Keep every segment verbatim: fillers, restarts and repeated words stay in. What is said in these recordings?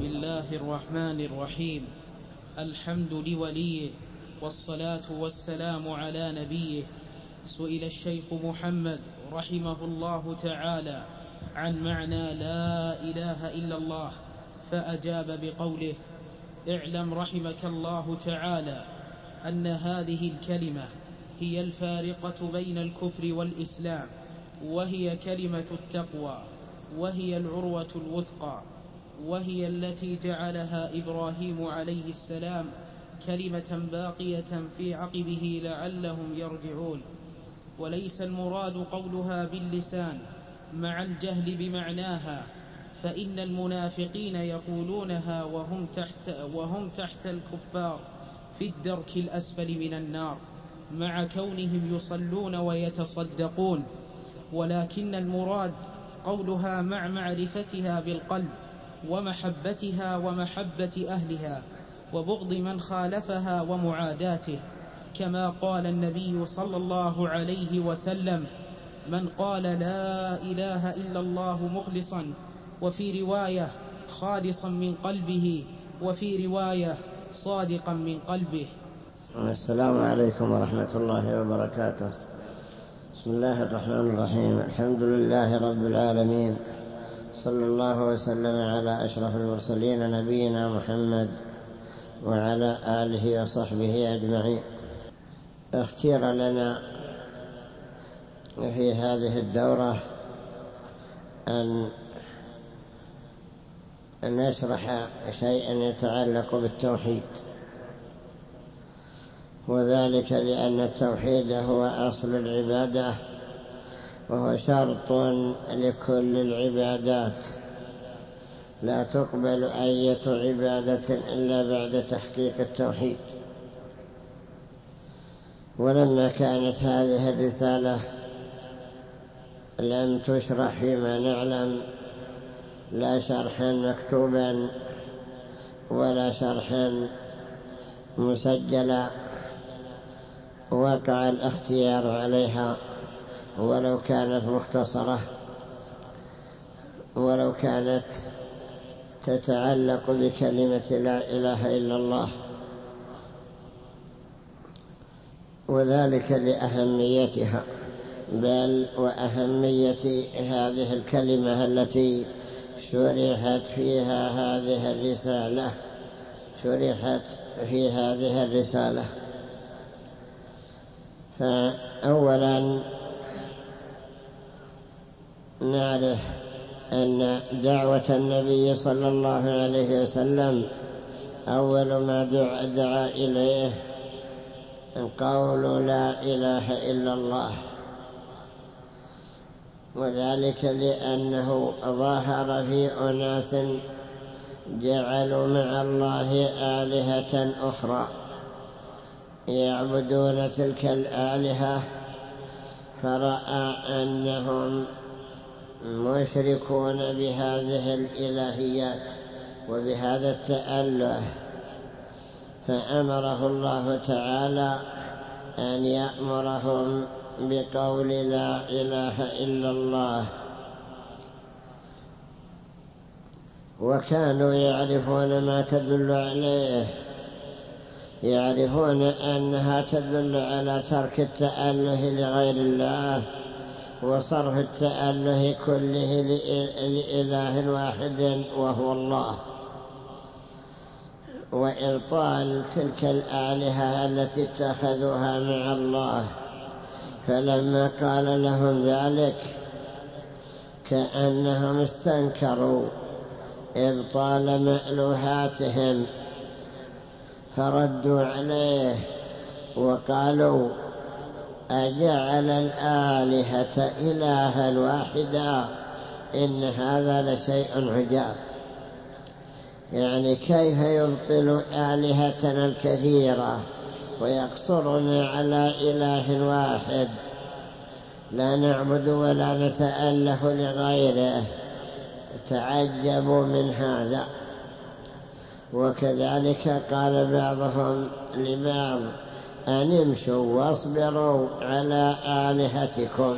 بسم الله الرحمن الرحيم. الحمد لوليه والصلاة والسلام على نبيه. سئل الشيخ محمد رحمه الله تعالى عن معنى لا إله إلا الله، فأجاب بقوله: اعلم رحمك الله تعالى أن هذه الكلمة هي الفارقة بين الكفر والإسلام، وهي كلمة التقوى، وهي العروة الوثقى، وهي التي جعلها إبراهيم عليه السلام كلمة باقية في عقبه لعلهم يرجعون. وليس المراد قولها باللسان مع الجهل بمعناها، فإن المنافقين يقولونها وهم تحت, وهم تحت الكفار في الدرك الأسفل من النار، مع كونهم يصلون ويتصدقون. ولكن المراد قولها مع معرفتها بالقلب ومحبتها ومحبة أهلها وبغض من خالفها ومعاداته، كما قال النبي صلى الله عليه وسلم: من قال لا إله إلا الله مخلصا، وفي رواية خالصا من قلبه، وفي رواية صادقا من قلبه. السلام عليكم ورحمة الله وبركاته. بسم الله الرحمن الرحيم. الحمد لله رب العالمين، صلى الله وسلم على أشرف المرسلين نبينا محمد وعلى آله وصحبه أجمعين. اختير لنا في هذه الدورة أن نشرح شيئا يتعلق بالتوحيد، وذلك لأن التوحيد هو أصل العبادة، وهو شرط لكل العبادات، لا تقبل أي عبادة إلا بعد تحقيق التوحيد. ولما كانت هذه الرسالة لم تشرح فيما نعلم، لا شرحا مكتوبا ولا شرحا مسجلا، وقع الاختيار عليها ولو كانت مختصرة، ولو كانت تتعلق بكلمة لا إله إلا الله، وذلك لأهميتها، بل وأهمية هذه الكلمة التي شرحت فيها هذه الرسالة شرحت في هذه الرسالة. فأولا نعرف أن دعوة النبي صلى الله عليه وسلم أول ما دعا إليه قول لا إله إلا الله، وذلك لأنه ظهر في أناس جعلوا مع الله آلهة أخرى يعبدون تلك الآلهة، فرأى أنهم مشركون بهذه الإلهيات وبهذا التأله، فأمره الله تعالى أن يأمرهم بقول لا إله إلا الله. وكانوا يعرفون ما تدل عليه، يعرفون أنها تدل على ترك التأله لغير الله وصرف التأله كله لإله واحد وهو الله، وإبطال تلك الآلهة التي اتخذوها مع الله. فلما قال لهم ذلك كأنهم استنكروا إبطال مألوهاتهم، فردوا عليه وقالوا: أجعل الآلهة إلها واحدا إن هذا لشيء عجاب. يعني كيف يبطل آلهتنا الكثيرة ويقصرنا على إله واحد، لا نعبد ولا نتأله لغيره. تعجبوا من هذا. وكذلك قال بعضهم لبعض: أن امشوا واصبروا على آلهتكم،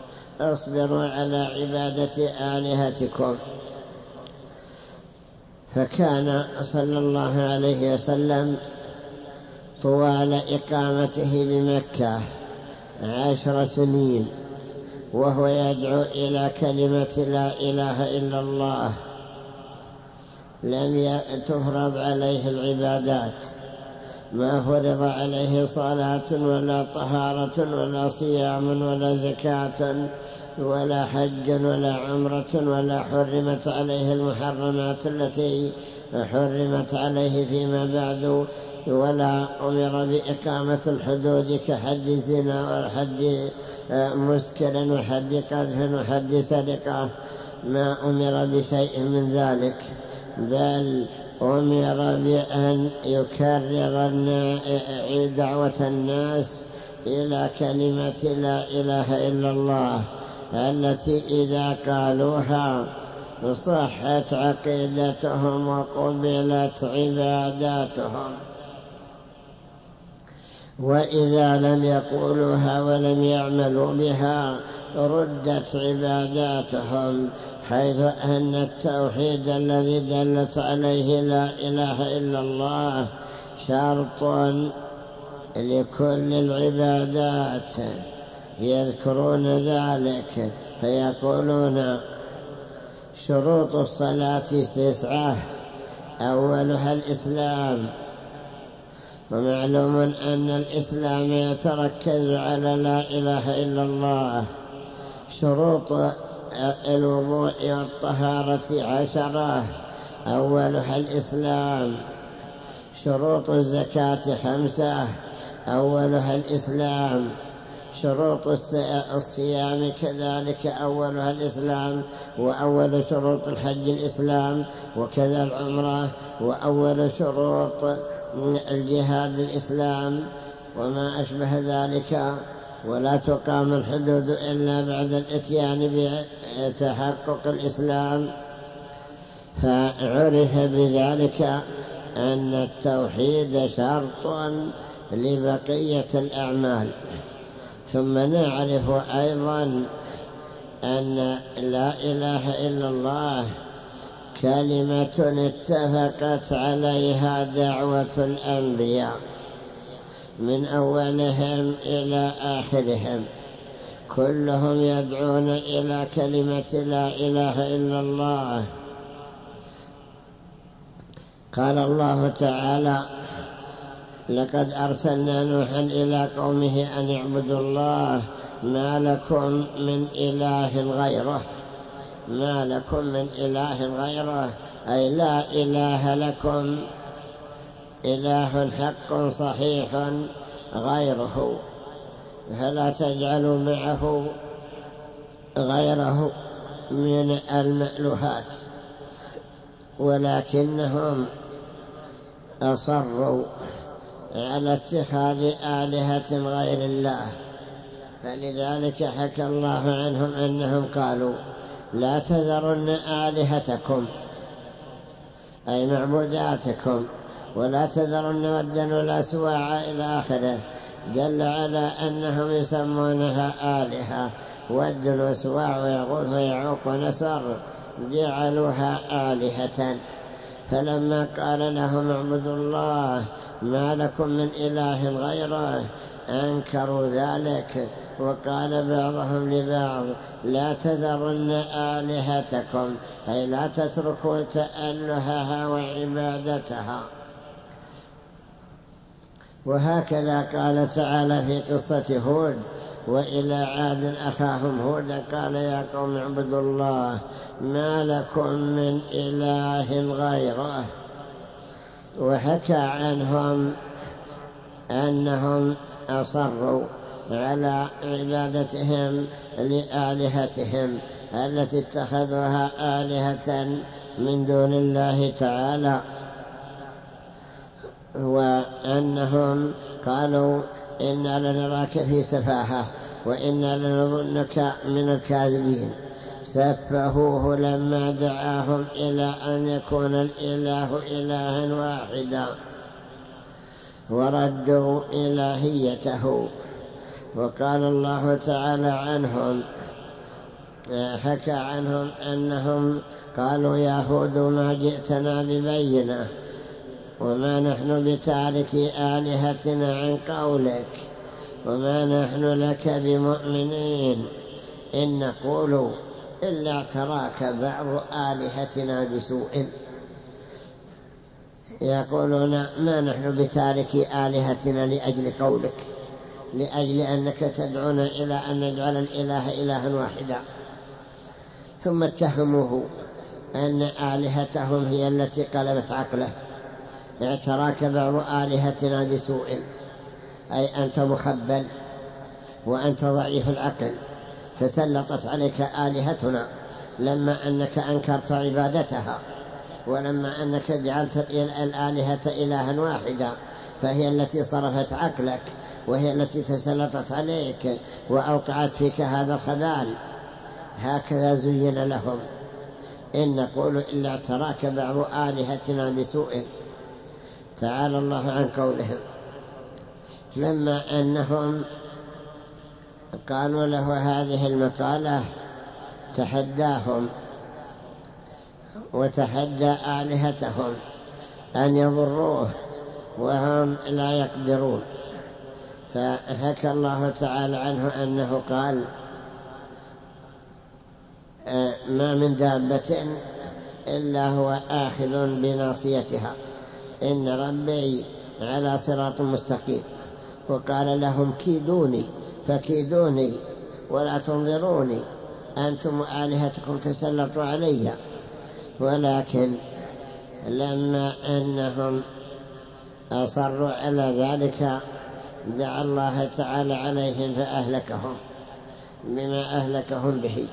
اصبروا على عبادة آلهتكم. فكان صلى الله عليه وسلم طوال إقامته بمكة عشر سنين وهو يدعو إلى كلمة لا إله إلا الله، لم تفرض عليه العبادات، ما فرض عليه صلاة ولا طهارة ولا صيام ولا زكاة ولا حج ولا عمرة، ولا حرمت عليه المحرمات التي حرمت عليه فيما بعد، ولا أمر بإقامة الحدود كحد الزنا وحد مسكر وحد قذف وحد سرقة، ما أمر بشيء من ذلك، بل أمر بأن يكرر دعوة الناس إلى كلمة لا إله إلا الله التي إذا قالوها صحت عقيدتهم وقبلت عباداتهم، وإذا لم يقولوها ولم يعملوا بها ردت عباداتهم، حيث أن التوحيد الذي دلت عليه لا إله إلا الله شرط لكل العبادات. يذكرون ذلك فيقولون شروط الصلاة تسعة، أولها الإسلام، ومعلوم أن الإسلام يتركز على لا إله إلا الله. شروط الوضوء والطهارة عشرة، أولها الإسلام. شروط الزكاة خمسة، أولها الإسلام. شروط الصيام كذلك أولها الإسلام، وأول شروط الحج الإسلام، وكذا العمرة، وأول شروط الجهاد الإسلام وما أشبه ذلك. ولا تقام الحدود إلا بعد الإتيان بتحقق الإسلام. فعرف بذلك أن التوحيد شرط لبقية الأعمال. ثم نعرف أيضا أن لا إله إلا الله كلمة اتفقت عليها دعوة الأنبياء من أولهم إلى آخرهم، كلهم يدعون إلى كلمة لا إله إلا الله. قال الله تعالى: لقد أرسلنا نوحا إلى قومه أن اعبدوا الله ما لكم من إله غيره. ما لكم من إله غيره أي لا إله لكم، إله حق صحيح غيره، فلا تجعلوا معه غيره من المألوهات. ولكنهم أصروا على اتخاذ آلهة غير الله، فلذلك حكى الله عنهم أنهم قالوا: لا تذرن آلهتكم أي معبوداتكم، ولا تذرن ودا ولا سواعا إلى آخره، دل على أنهم يسمونها آلهة. ود وسواع ويغوث ويعوق ونسر جعلوها آلهة. فلما قال لهم اعبدوا الله ما لكم من إله غيره أنكروا ذلك، وقال بعضهم لبعض: لا تذرن آلهتكم أي لا تتركوا تألهها وعبادتها. وهكذا قال تعالى في قصة هود: وإلى عاد أخاهم هودا قال يا قوم اعبدوا الله ما لكم من إله غيره. وحكى عنهم أنهم أصروا على عبادتهم لآلهتهم التي اتخذوها آلهة من دون الله تعالى، وأنهم قالوا: إنا لنراك في سفاهة وإنا لنظنك من الكاذبين. سفهوه لما دعاهم إلى أن يكون الإله إلها واحدا، وردوا إلهيته. وقال الله تعالى عنهم، حكى عنهم أنهم قالوا يا هود ما جئتنا ببينة وما نحن بتاركي آلهتنا عن قولك وما نحن لك بمؤمنين إن نقول إلا اعتراك بعض آلهتنا بسوء. يقولون ما نحن بتاركي آلهتنا لأجل قولك، لأجل أنك تدعون إلى أن نجعل الإله إلها واحدا. ثم اتهموه أن آلهتهم هي التي قلبت عقله. اعتراك بعض آلهتنا بسوء أي أنت مخبل وأنت ضعيف العقل، تسلطت عليك آلهتنا لما أنك أنكرت عبادتها، ولما أنك جعلت الآلهة إلها واحدا فهي التي صرفت عقلك وهي التي تسلطت عليك وأوقعت فيك هذا الخبال. هكذا زين لهم. إن نقول إلا اعتراك بعض آلهتنا بسوء. تعالى الله عن قولهم. لما أنهم قالوا له هذه المقالة تحداهم وتحدى آلهتهم أن يضروه وهم لا يقدرون. فحكى الله تعالى عنه أنه قال ما من دابة إلا هو آخذ بناصيتها إن ربي على صراط مستقيم. وقال لهم كيدوني فكيدوني ولا تنظروني أنتم آلهتكم تسلطوا علي. ولكن لما أنهم أصروا على ذلك دعا الله تعالى عليهم فأهلكهم بما أهلكهم به.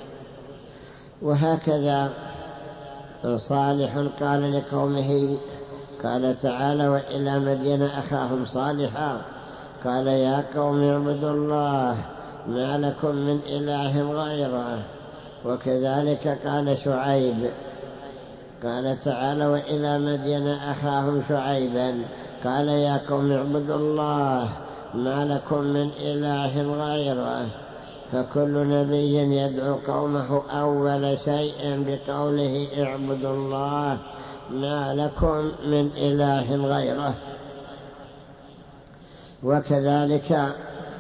وهكذا صالح قال لقومه قال تعالى وإلى مدين أخاهم صالحا قال يا قوم اعبدوا الله ما لكم من إله غيره. وكذلك قال شعيب قال تعالى وإلى مدين أخاهم شعيبا قال يا قوم اعبدوا الله ما لكم من إله غيره. فكل نبي يدعو قومه أول شيء بقوله اعبدوا الله ما لكم من إله غيره. وكذلك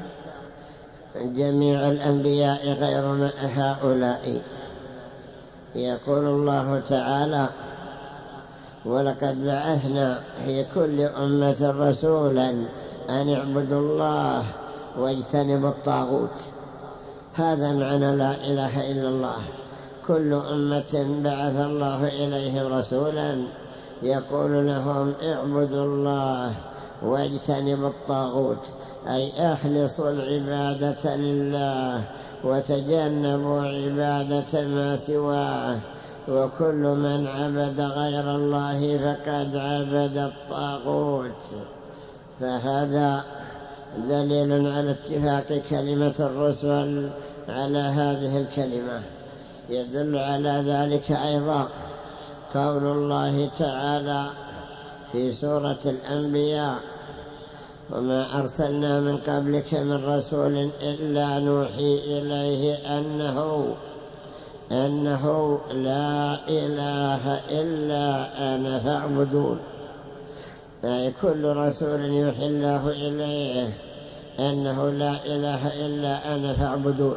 جميع الأنبياء غير هؤلاء. يقول الله تعالى ولقد بعثنا في كل أمة رسولا أن اعبدوا الله واجتنبوا الطاغوت. هذا معنى لا إله إلا الله. كل أمة بعث الله إليهم رسولا يقول لهم اعبدوا الله واجتنبوا الطاغوت أي اخلصوا العبادة لله وتجنبوا عبادة ما سواه. وكل من عبد غير الله فقد عبد الطاغوت. فهذا دليل على اتفاق كلمة الرسل على هذه الكلمة. يدل على ذلك أيضا قول الله تعالى في سورة الأنبياء وما أرسلنا من قبلك من رسول إلا نوحي إليه أنه أنه لا إله إلا أنا فاعبدون. أي كل رسول يوحي الله إليه أنه لا إله إلا أنا فاعبدون.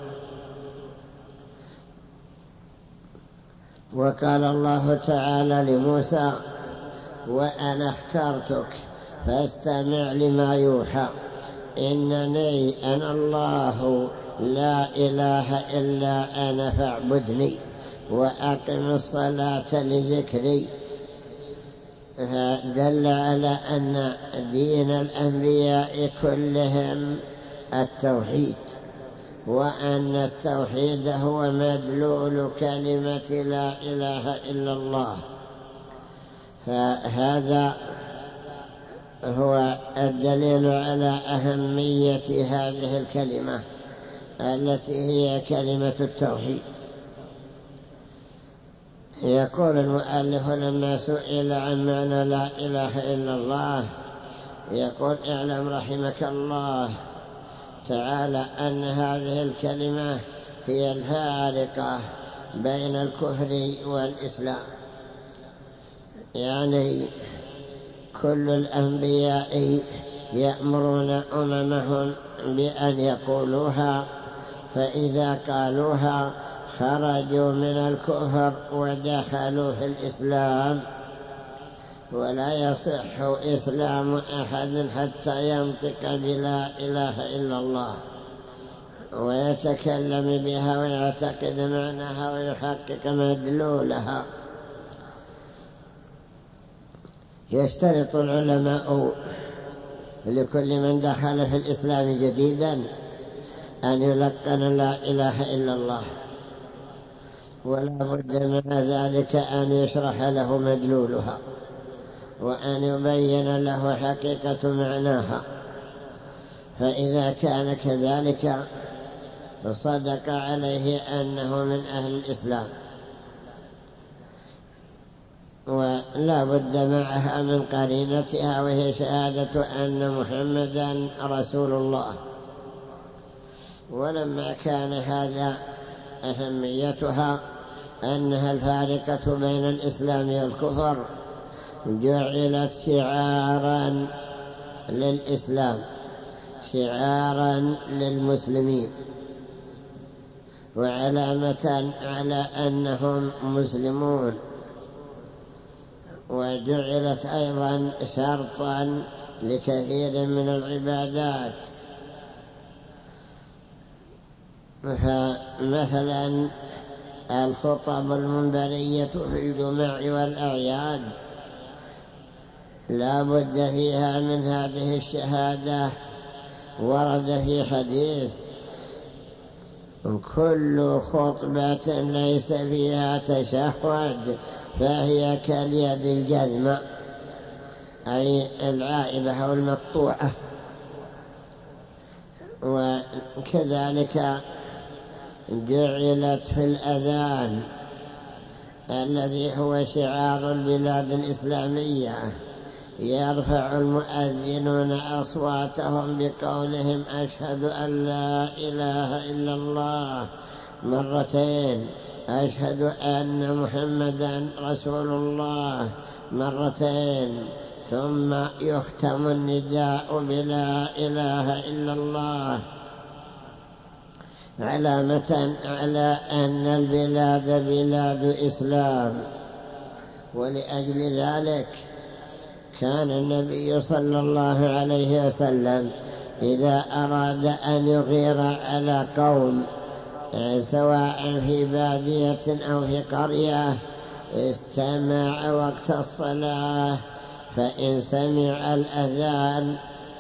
وقال الله تعالى لموسى وأنا اخترتك فاستمع لما يوحى إنني أنا الله لا إله إلا أنا فاعبدني وأقم الصلاة لذكري. دل على أن دين الأنبياء كلهم التوحيد، وأن التوحيد هو مدلول كلمة لا إله إلا الله. فهذا هو الدليل على أهمية هذه الكلمة التي هي كلمة التوحيد. يقول المؤلف لما سئل عن معنى لا إله إلا الله يقول اعلم رحمك الله تعالى أن هذه الكلمة هي الفارقة بين الكفر والإسلام. يعني كل الأنبياء يأمرون أممهم بأن يقولوها، فإذا قالوها خرجوا من الكفر ودخلوا في الإسلام، ولا يصح إسلام أحد حتى ينطق بلا إله إلا الله ويتكلم بها ويعتقد معناها ويحقق مدلولها. يشترط العلماء لكل من دخل في الإسلام جديدا أن يلقن لا إله إلا الله، ولا بد مع ذلك أن يشرح له مدلولها وأن يبين له حقيقة معناها، فإذا كان كذلك صدق عليه أنه من أهل الإسلام. ولا بد معها من قرينتها، وهي شهادة أن محمدا رسول الله. ولما كان هذا أهميتها أنها الفارقة بين الإسلام والكفر، جعلت شعارا للإسلام، شعارا للمسلمين، وعلامة على أنهم مسلمون. وجعلت أيضا شرطا لكثير من العبادات، فمثلا الخطب المنبرية في الجمع والأعياد لا بد فيها من هذه الشهادة. ورد في حديث: كل خطبة ليس فيها تشهد فهي كاليد الجذمة، أي العائبة أو المقطوعة. وكذلك جعلت في الأذان الذي هو شعار البلاد الإسلامية، يرفع المؤذنون أصواتهم بقولهم: أشهد أن لا إله إلا الله مرتين، أشهد أن محمدا رسول الله مرتين، ثم يختم النداء بلا إله إلا الله، علامة على أن البلاد بلاد إسلام. ولأجل ذلك كان النبي صلى الله عليه وسلم إذا أراد أن يغير على قوم سواء في بادية أو في قرية استمع وقت الصلاة، فإن سمع الأذان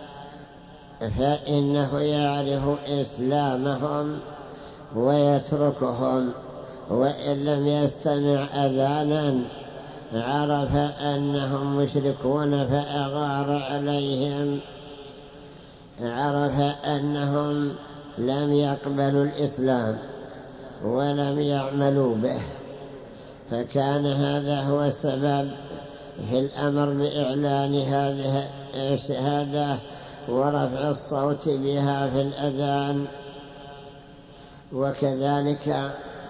فإنه يعرف إسلامهم ويتركهم، وإن لم يستمع أذانا عرف أنهم مشركون فأغار عليهم، عرف أنهم لم يقبلوا الإسلام ولم يعملوا به. فكان هذا هو السبب في الأمر بإعلان هذه الشهادة ورفع الصوت بها في الأذان. وكذلك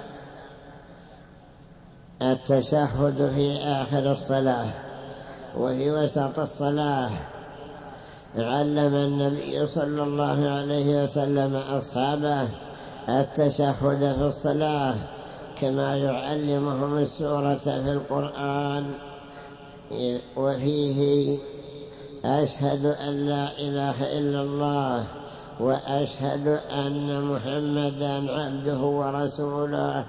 التشهد في آخر الصلاة وفي وسط الصلاة. علم النبي صلى الله عليه وسلم أصحابه التشهد في الصلاة كما يعلمهم السورة في القرآن، وفيه: أشهد أن لا إله إلا الله وأشهد أن محمدا عبده ورسوله.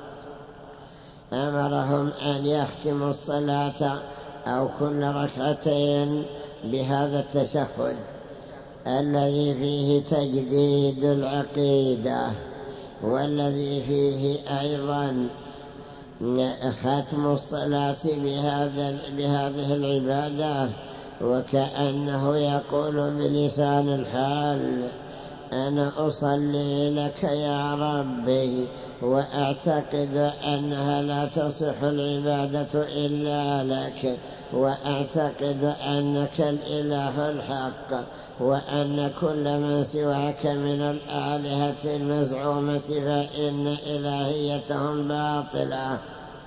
أمرهم أن يختموا الصلاة أو كل ركعتين بهذا التشهد الذي فيه تجديد العقيدة، والذي فيه أيضا ختم الصلاة بهذا بهذه العبادة، وكأنه يقول بلسان الحال: أنا أصلي لك يا ربي وأعتقد أنها لا تصح العبادة إلا لك، وأعتقد أنك الإله الحق، وأن كل من سواك من الآلهة المزعومة فإن إلهيتهم باطلة،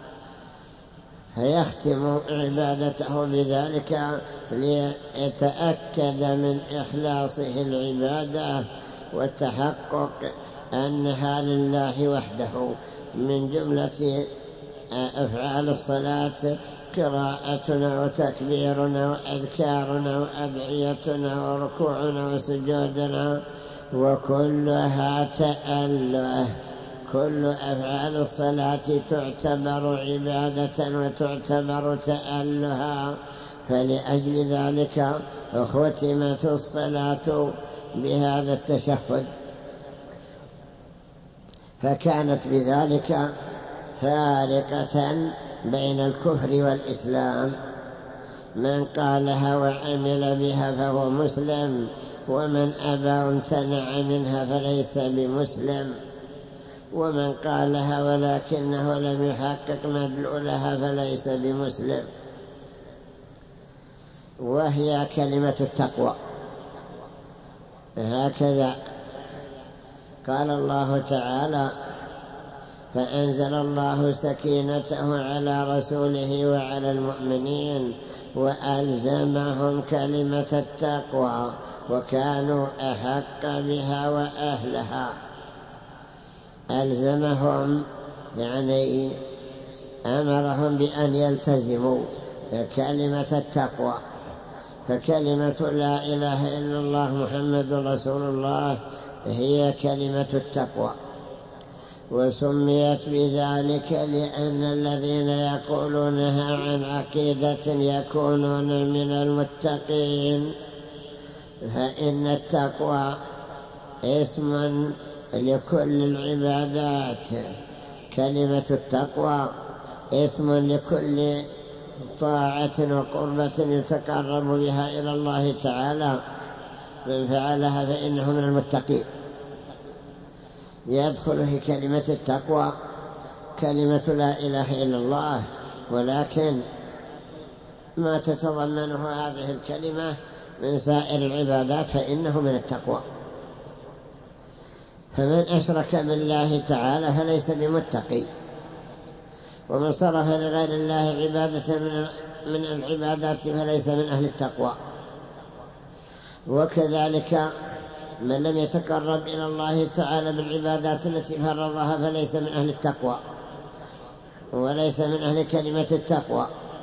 فيختم عبادته بذلك ليتأكد من إخلاصه العبادة والتحقق أنها لله وحده. من جملة أفعال الصلاة قراءتنا وتكبيرنا وأذكارنا وأدعيتنا وركوعنا وسجودنا، وكلها تأله. كل أفعال الصلاة تعتبر عبادة وتعتبر تألها، فلأجل ذلك ختمت الصلاة بهذا التشهد، فكانت بذلك فارقة بين الكفر والإسلام. من قالها وعمل بها فهو مسلم، ومن أبى وامتنع منها فليس بمسلم، ومن قالها ولكنه لم يحقق مدلولها فليس بمسلم. وهي كلمة التقوى، هكذا قال الله تعالى: فأنزل الله سكينته على رسوله وعلى المؤمنين وألزمهم كلمة التقوى وكانوا أحق بها وأهلها. ألزمهم يعني أمرهم بأن يلتزموا كلمة التقوى، فكلمة لا إله إلا الله محمد رسول الله هي كلمة التقوى، وسميت بذلك لأن الذين يقولونها عن عقيدة يكونون من المتقين، فإن التقوى اسم لكل العبادات. كلمة التقوى اسم لكل طاعة وقربة يتقرب بها إلى الله تعالى، من فعلها فإنه من المتقين. يدخل في كلمة التقوى كلمة لا إله إلا الله، ولكن ما تتضمنه هذه الكلمة من سائر العبادات فإنه من التقوى. فمن أشرك بالله تعالى فليس بمتقي، ومن صرف لغير الله عبادة من العبادات فليس من أهل التقوى. وكذلك من لم يتقرب إلى الله تعالى بالعبادات التي فرضها فليس من أهل التقوى وليس من أهل كلمة التقوى.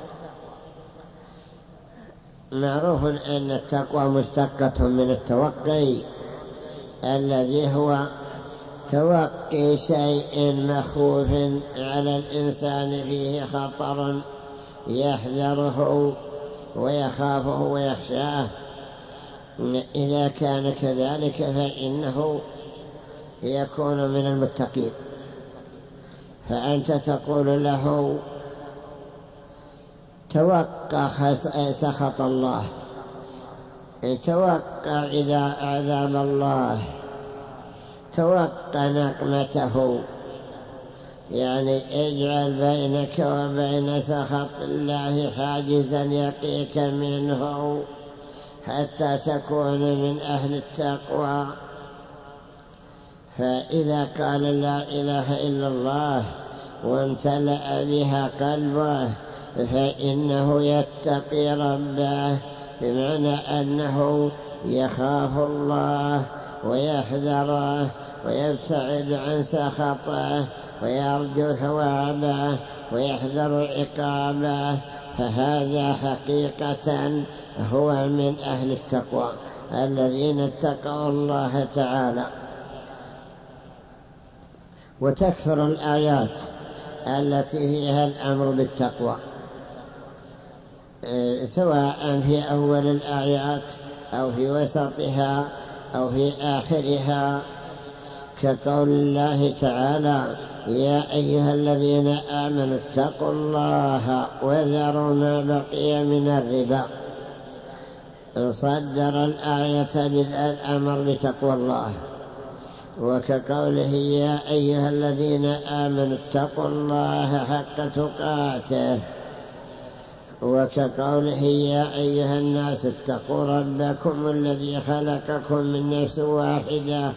معروف أن التقوى مشتقة من التوقي، الذي هو توقي شيء مخوف على الإنسان فيه خطر يحذره ويخافه ويخشاه. إذا كان كذلك فإنه يكون من المتقين. فأنت تقول له: توقع سخط الله، توقع إذا عذاب الله، توقع نقمته، يعني اجعل بينك وبين سخط الله حاجزا يقيك منه حتى تكون من أهل التقوى. فإذا قال لا إله إلا الله وامتلأ بها قلبه فإنه يتقي ربه، بمعنى أنه يخاف الله ويحذره ويبتعد عن سخطه ويرجو ثوابه ويحذر عقابه، فهذا حقيقة هو من أهل التقوى الذين اتقوا الله تعالى. وتكثر الآيات التي فيها الأمر بالتقوى، سواء في أول الآيات أو في وسطها أو في آخرها، كقول الله تعالى: يا أيها الذين آمنوا اتقوا الله وذروا ما بقي من الربا. صدر الآية بالأمر بتقوى الله، وكقوله يا أيها الذين آمنوا اتقوا الله حق تقاته، وكقوله يا أيها الناس اتقوا ربكم الذي خلقكم من نفس واحدة،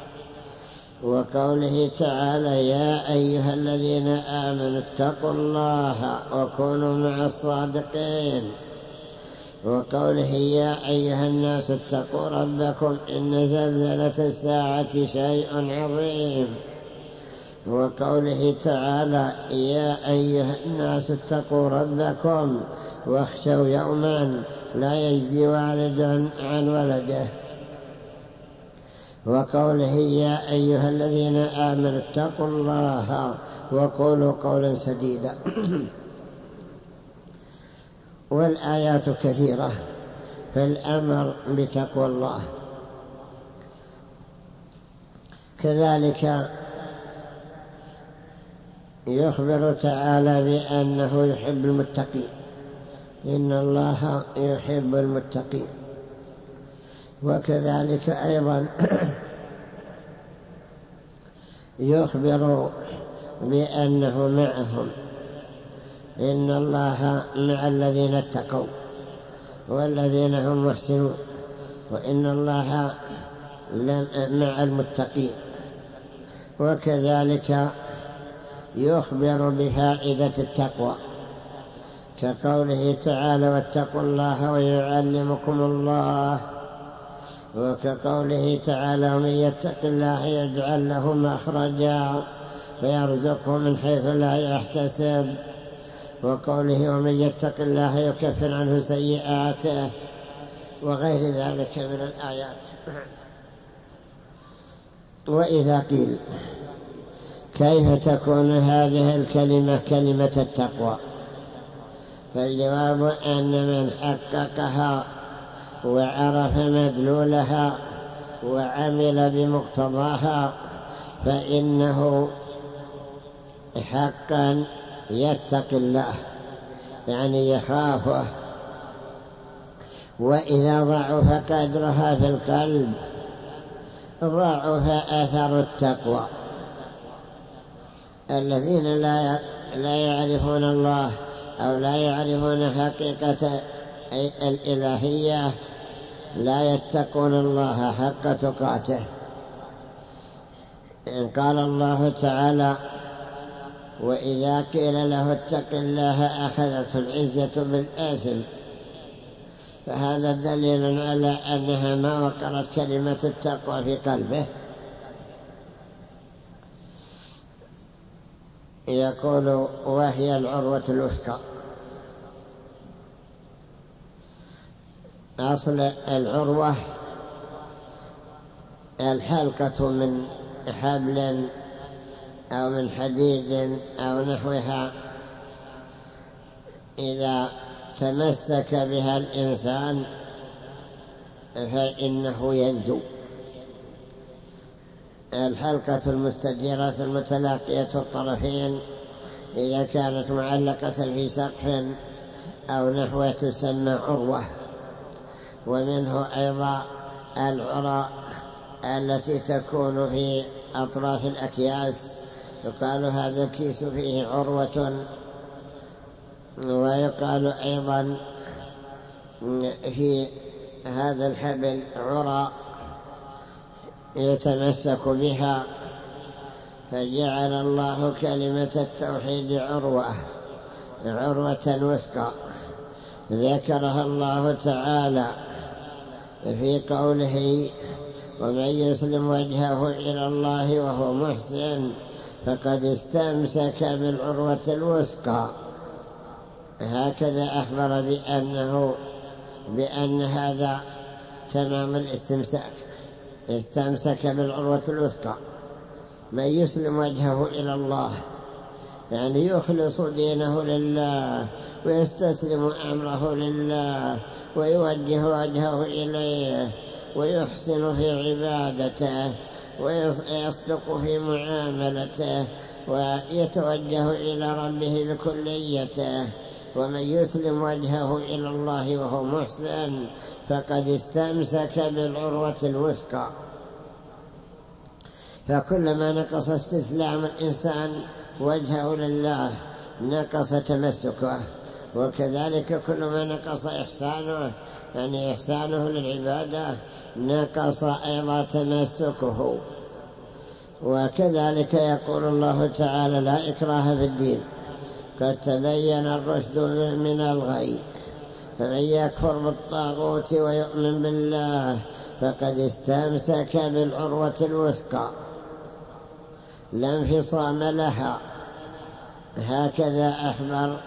وقوله تعالى يا أيها الذين آمنوا اتقوا الله وكونوا مع الصادقين، وقوله يا أيها الناس اتقوا ربكم إن زلزلة الساعة شيء عظيم، وقوله تعالى يا أيها الناس اتقوا ربكم واخشوا يوما لا يجزي والد عن ولده، وقوله يا أيها الذين آمنوا اتقوا الله وقولوا قولا سديدا. والآيات كثيرة في الأمر بتقوى الله. كذلك يخبر تعالى بأنه يحب المتقين، إن الله يحب المتقين. وكذلك أيضا يخبر بأنه معهم، إن الله مع الذين اتقوا والذين هم محسنون، وإن الله مع المتقين. وكذلك يخبر بفائدة التقوى كقوله تعالى واتقوا الله ويعلمكم الله، وكقوله تعالى ومن يتق الله يجعل له مخرجا ويرزقه من حيث لا يحتسب، وقوله ومن يتق الله يكفر عنه سيئاته، وغير ذلك من الآيات. وإذا قيل كيف تكون هذه الكلمة كلمة التقوى، فالجواب أن من حققها وعرف مدلولها وعمل بمقتضاها فإنه حقا يتقي الله، يعني يخافه. وإذا ضعف قدرها في القلب ضعف أثر التقوى. الذين لا لا يعرفون الله أو لا يعرفون حقيقة الإلهية لا يتقون الله حق تقاته. إن قال الله تعالى وإذا قيل له اتق الله أخذته العزة بالآثم، فهذا دليل على أنها ما وقرت كلمة التقوى في قلبه. يقول وهي العروة الوثقى. أصل العروة الحلقة من حبل أو من حديد أو نحوها، إذا تمسك بها الإنسان فإنه ينجو. الحلقة المستديرة المتلاقية الطرفين إذا كانت معلقة في سقف أو نحوه تسمى عروة. ومنه أيضا العرى التي تكون في أطراف الأكياس، يقال هذا الكيس فيه عروة. ويقال أيضا في هذا الحبل عرى يتمسك بها. فجعل الله كلمة التوحيد عروة عروة وثقى، ذكرها الله تعالى في قوله ومن يسلم وجهه إلى الله وهو محسن فقد استمسك بالعروة الوثقى. هكذا أخبر بأنه بأن هذا تمام الاستمساك، استمسك بالعروة الوثقى. من يسلم وجهه إلى الله يعني يخلص دينه لله ويستسلم أمره لله ويوجه وجهه إليه ويحسن في عبادته ويصدق في معاملته ويتوجه إلى ربه بكليته. ومن يسلم وجهه إلى الله وهو محسن فقد استمسك بالعروة الوثقى. فكلما نقص استسلام الإنسان وجهه لله نقص تمسكه، وكذلك كلما نقص إحسانه يعني إحسانه للعبادة نقص أيضا تمسكه. وكذلك يقول الله تعالى: لا إكراه في الدين قد تبين الرشد من الغي، فمن يكفر بالطاغوت ويؤمن بالله فقد استمسك بالعروة الوثقى لا انفصام لها. هكذا أخبر.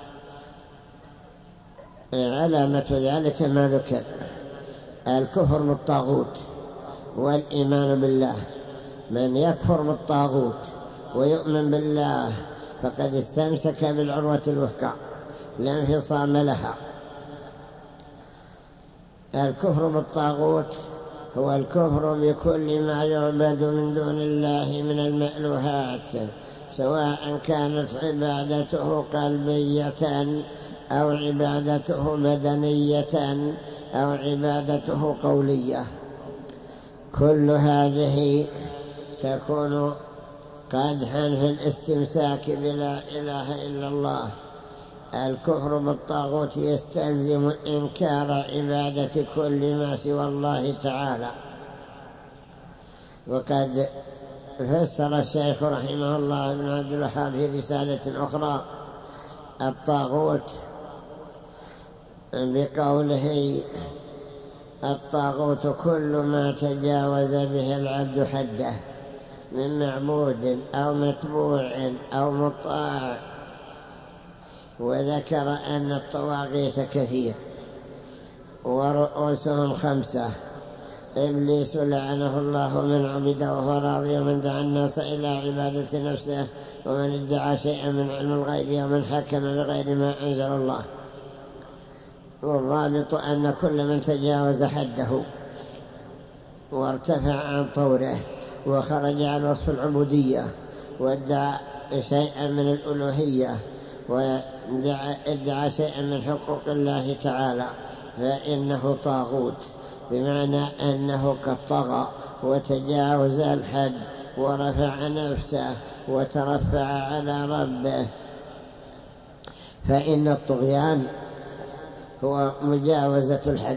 علامة ذلك ما ذكر: الكفر بالطاغوت والإيمان بالله. من يكفر بالطاغوت ويؤمن بالله فقد استمسك بالعروة الوثقى لا انفصام لها. الكفر بالطاغوت هو الكفر بكل ما يعبد من دون الله من المألوهات، سواء كانت عبادته قلبية أو عبادته بدنية أو عبادته قولية. كل هذه تكون قادحا في الاستمساك بلا إله إلا الله. الكفر بالطاغوت يستلزم إنكار عبادة كل ما سوى الله تعالى. وقد فسر الشيخ رحمه الله بن عبد الوهاب في رسالة أخرى الطاغوت بقوله: الطاغوت كل ما تجاوز به العبد حده من معبود أو متبوع أو مطاع. وذكر أن الطواغيت كثير ورؤوسهم خمسة: إبليس لعنه الله من عبد وهو راضي، ومن دعا الناس إلى عبادة نفسه، ومن ادعى شيئا من علم الغيب، ومن حكم بغير ما أنزل الله. والضابط أن كل من تجاوز حده وارتفع عن طوره وخرج عن وصف العبودية وادعى شيئا من الألوهية وادعى شيئا من حقوق الله تعالى فإنه طاغوت، بمعنى أنه قد طغى وتجاوز الحد ورفع نفسه وترفع على ربه. فإن الطغيان هو مجاوزة الحد.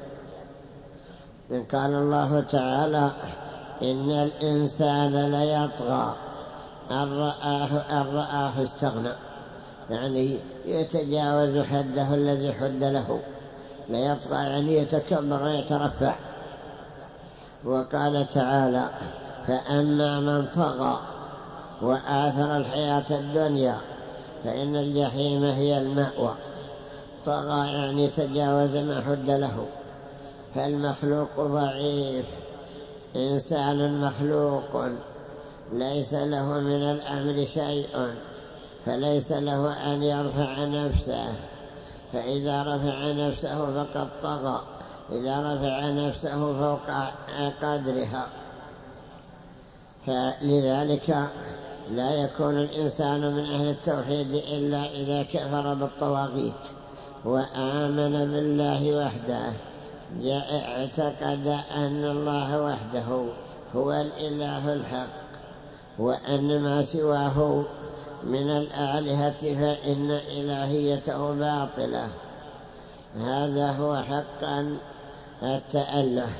قال الله تعالى: إن الإنسان ليطغى أن رآه, أن رآه استغنى، يعني يتجاوز حده الذي حد له. ليطغى يعني يتكبر ويترفع. وقال تعالى: فأما من طغى وآثر الحياة الدنيا فإن الجحيم هي المأوى. طغى يعني تجاوز ما حد له. فالمخلوق ضعيف، إنسان مخلوق ليس له من الأمر شيء، فليس له أن يرفع نفسه، فإذا رفع نفسه فقد طغى، إذا رفع نفسه فوق قدرها. فلذلك لا يكون الإنسان من أهل التوحيد إلا إذا كفر بالطواغيت وآمن بالله وحده، اعتقد أن الله وحده هو الإله الحق، وأن ما سواه من الآلهة فإن إلهيته باطلة. هذا هو حقا التأله.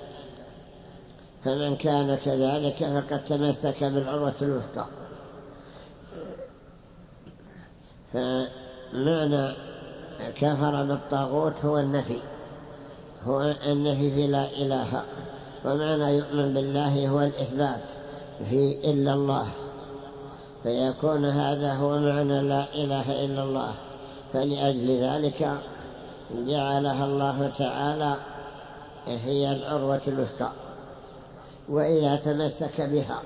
فمن كان كذلك فقد تمسك بالعروة الوثقى. فمعنى كفر بالطاغوت هو النفي، هو النفي في لا إله، ومعنى يؤمن بالله هو الإثبات في إلا الله، فيكون هذا هو معنى لا إله إلا الله. فلأجل ذلك جعلها الله تعالى هي العروة الوثقى. وإذا تمسك بها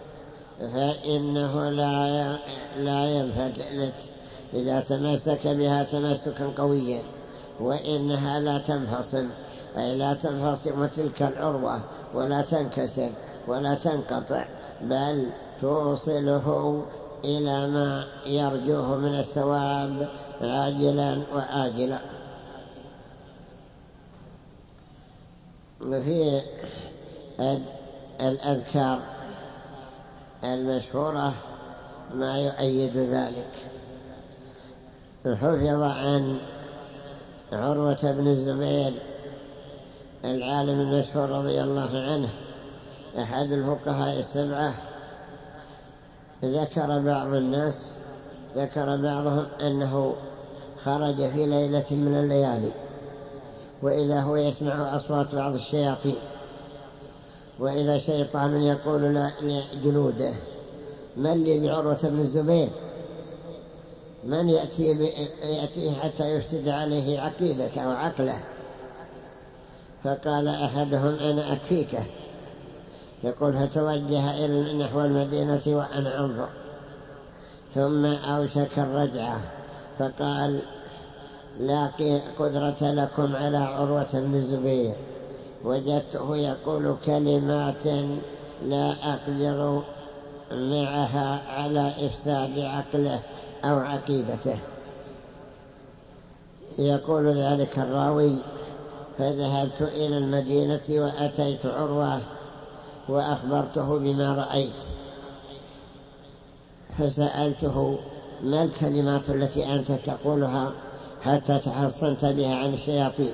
فإنه لا لا ينفلت، إذا تمسك بها تمسكا قويا، وإنها لا تنفصل، أي لا تنفصل تلك العروة ولا تنكسر ولا تنقطع، بل توصله إلى ما يرجوه من الثواب عاجلا وآجلا. وفي الأذكار المشهورة ما يؤيد ذلك. حفظ عن عروة بن الزبير العالم المشهور رضي الله عنه أحد الفقهاء السبعة، ذكر بعض الناس ذكر بعضهم أنه خرج في ليلة من الليالي وإذا هو يسمع أصوات بعض الشياطين، وإذا شيطان يقول لجنوده: من لي بعروة بن الزبير؟ من يأتي يأتيه حتى يفسد عليه عقيدته وعقله؟ فقال أحدهم: أنا أكفيك. يقول: فتوجه إلى نحو المدينة وأنا أنظر، ثم أوشك الرجعة فقال: لا قدرة لكم على عروة بن الزبير، وجدته يقول كلمات لا أقدر معها على إفساد عقله أو عقيدته. يقول ذلك الراوي: فذهبت إلى المدينة وأتيت عروة وأخبرته بما رأيت، فسألته: ما الكلمات التي أنت تقولها حتى تحصنت بها عن الشياطين؟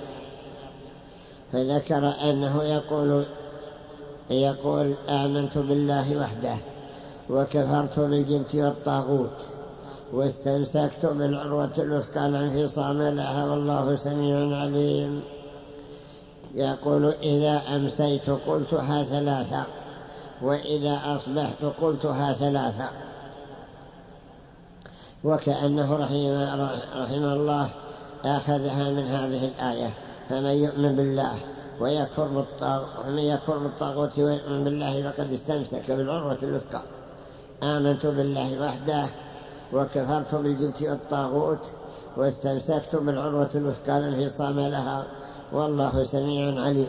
فذكر أنه يقول يقول آمنت بالله وحده، وكفرت بالجبت والطاغوت، واستمسكت بالعروة الوثقى لا انفصام لها، والله سميع عليم. يقول: إذا أمسيت قلتها ثلاثة، وإذا أصبحت قلتها ثلاثة. وكأنه رحمه, رحمه الله أخذها من هذه الآية: فمن يؤمن بالله ويكفر بالطاغوت ويؤمن بالله فقد استمسك بالعروة الوثقى. آمنت بالله وحده، وكفرت بالجبت والطاغوت، واستمسكت بالعروة الوثقى لا انفصام لها، والله سميع عليم.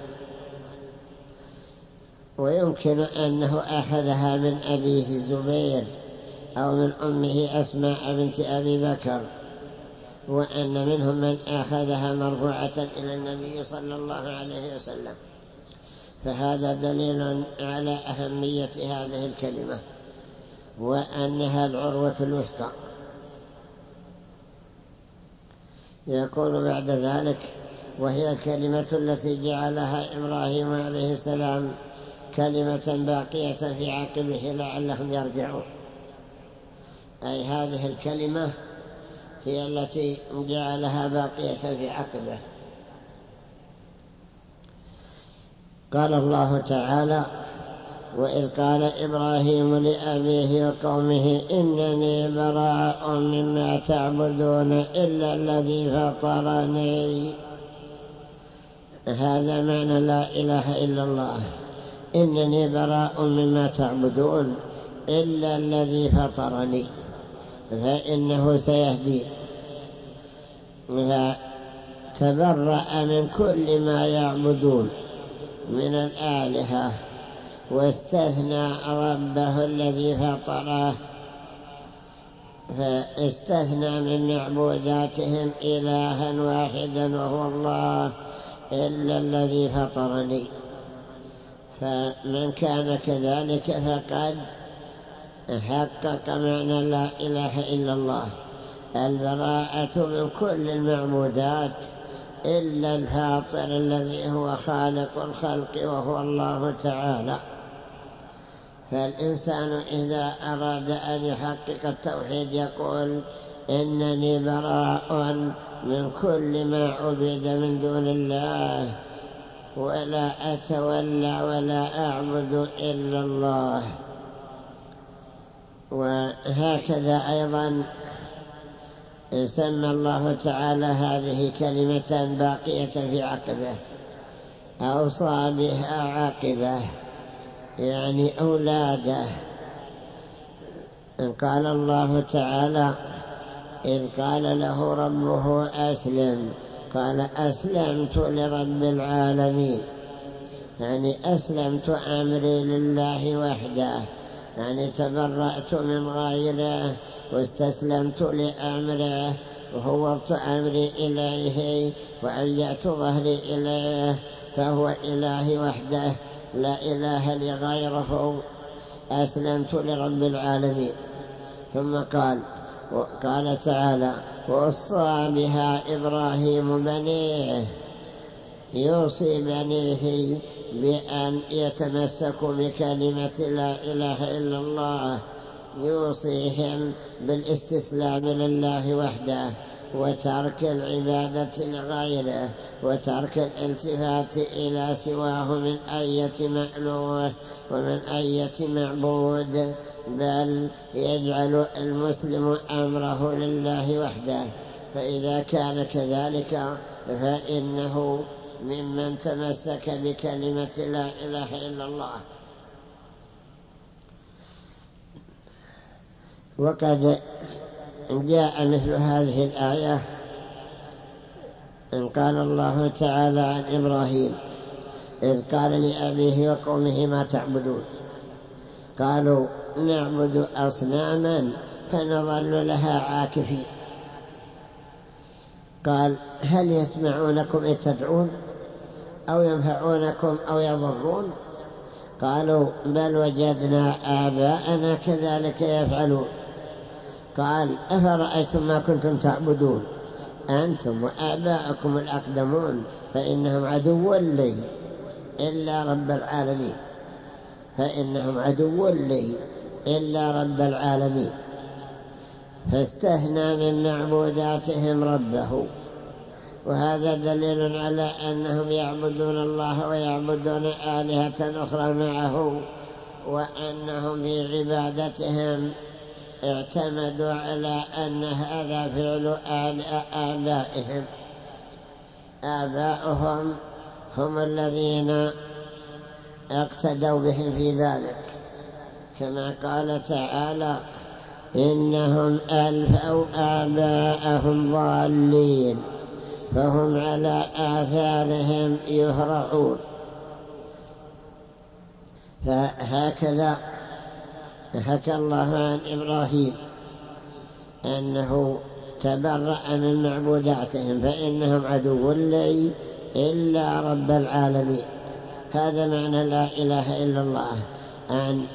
ويمكن أنه أخذها من أبيه الزبير أو من أمه أسماء بنت أبي بكر، وأن منهم من أخذها مرفوعة إلى النبي صلى الله عليه وسلم. فهذا دليل على أهمية هذه الكلمة وأنها العروة الوثقى. يقول بعد ذلك: وهي الكلمة التي جعلها إبراهيم عليه السلام كلمة باقية في عقبه لعلهم يرجعون. أي هذه الكلمة هي التي جعلها باقية في عقبه. قال الله تعالى: وإذ قال إبراهيم لأبيه وقومه إنني براء مما تعبدون إلا الذي فطرني. هذا معنى لا إله إلا الله: إنني براء مما تعبدون إلا الذي فطرني فإنه سيهدي. فتبرأ من كل ما يعبدون من الآلهة، واستثنى ربه الذي فطره، فاستثنى من معبوداتهم إلها واحدا وهو الله إلا الذي فطرني. فمن كان كذلك فقد حقق معنى لا إله إلا الله: البراءة من كل المعبودات إلا الفاطر الذي هو خالق الخلق وهو الله تعالى. فالإنسان إذا أراد أن يحقق التوحيد يقول: إنني براء من كل ما عبد من دون الله، ولا أتولى ولا أعبد إلا الله. وهكذا أيضا سمى الله تعالى هذه كلمة باقية في عقبه، أوصى بها عاقبه يعني أولاده. قال الله تعالى: إذ قال له ربه أسلم قال أسلمت لرب العالمين، يعني أسلمت أمري لله وحده، يعني تبرأت من غيره واستسلمت لأمره وفوضت أمري إليه وألجأت ظهري إليه، فهو إلهي وحده لا إله لي غيره، أسلمت لرب العالمين. ثم قال قال تعالى: ووصى بها إبراهيم بنيه، يوصي بنيه بأن يتمسكوا بكلمة لا إله إلا الله، يوصيهم بالاستسلام لله وحده وترك العبادة لغيره وترك الالتفات إلى سواه من أية مألوه ومن أية معبود، بل يجعل المسلم أمره لله وحده. فإذا كان كذلك فإنه ممن تمسك بكلمة لا إله إلا الله. وقد جاء مثل هذه الآية إن قال الله تعالى عن إبراهيم إذ قال لأبيه وقومه: ما تعبدون؟ قالوا: نعبد أصناما فنظل لها عاكفين. قال: هل يسمعونكم إذ تدعون أو ينفعونكم أو يضرون؟ قالوا: بل وجدنا آباءنا كذلك يفعلون. قال: أفرأيتم ما كنتم تعبدون أنتم وآباءكم الأقدمون فإنهم عدو لي إلا رب العالمين فإنهم عدو لي إلا رب العالمين. فاستثنى من معبوداتهم ربه، وهذا دليل على أنهم يعبدون الله ويعبدون آلهة أخرى معه، وأنهم في عبادتهم اعتمدوا على أن هذا فعل آبائهم. آباؤهم هم الذين اقتدوا بهم في ذلك، كما قال تعالى: إنهم ألفوا آباءهم ضالين فهم على آثارهم يهرعون. فهكذا حكى الله عن إبراهيم أنه تبرأ من معبوداتهم فإنهم عدو لي إلا رب العالمين. هذا معنى لا إله إلا الله، أن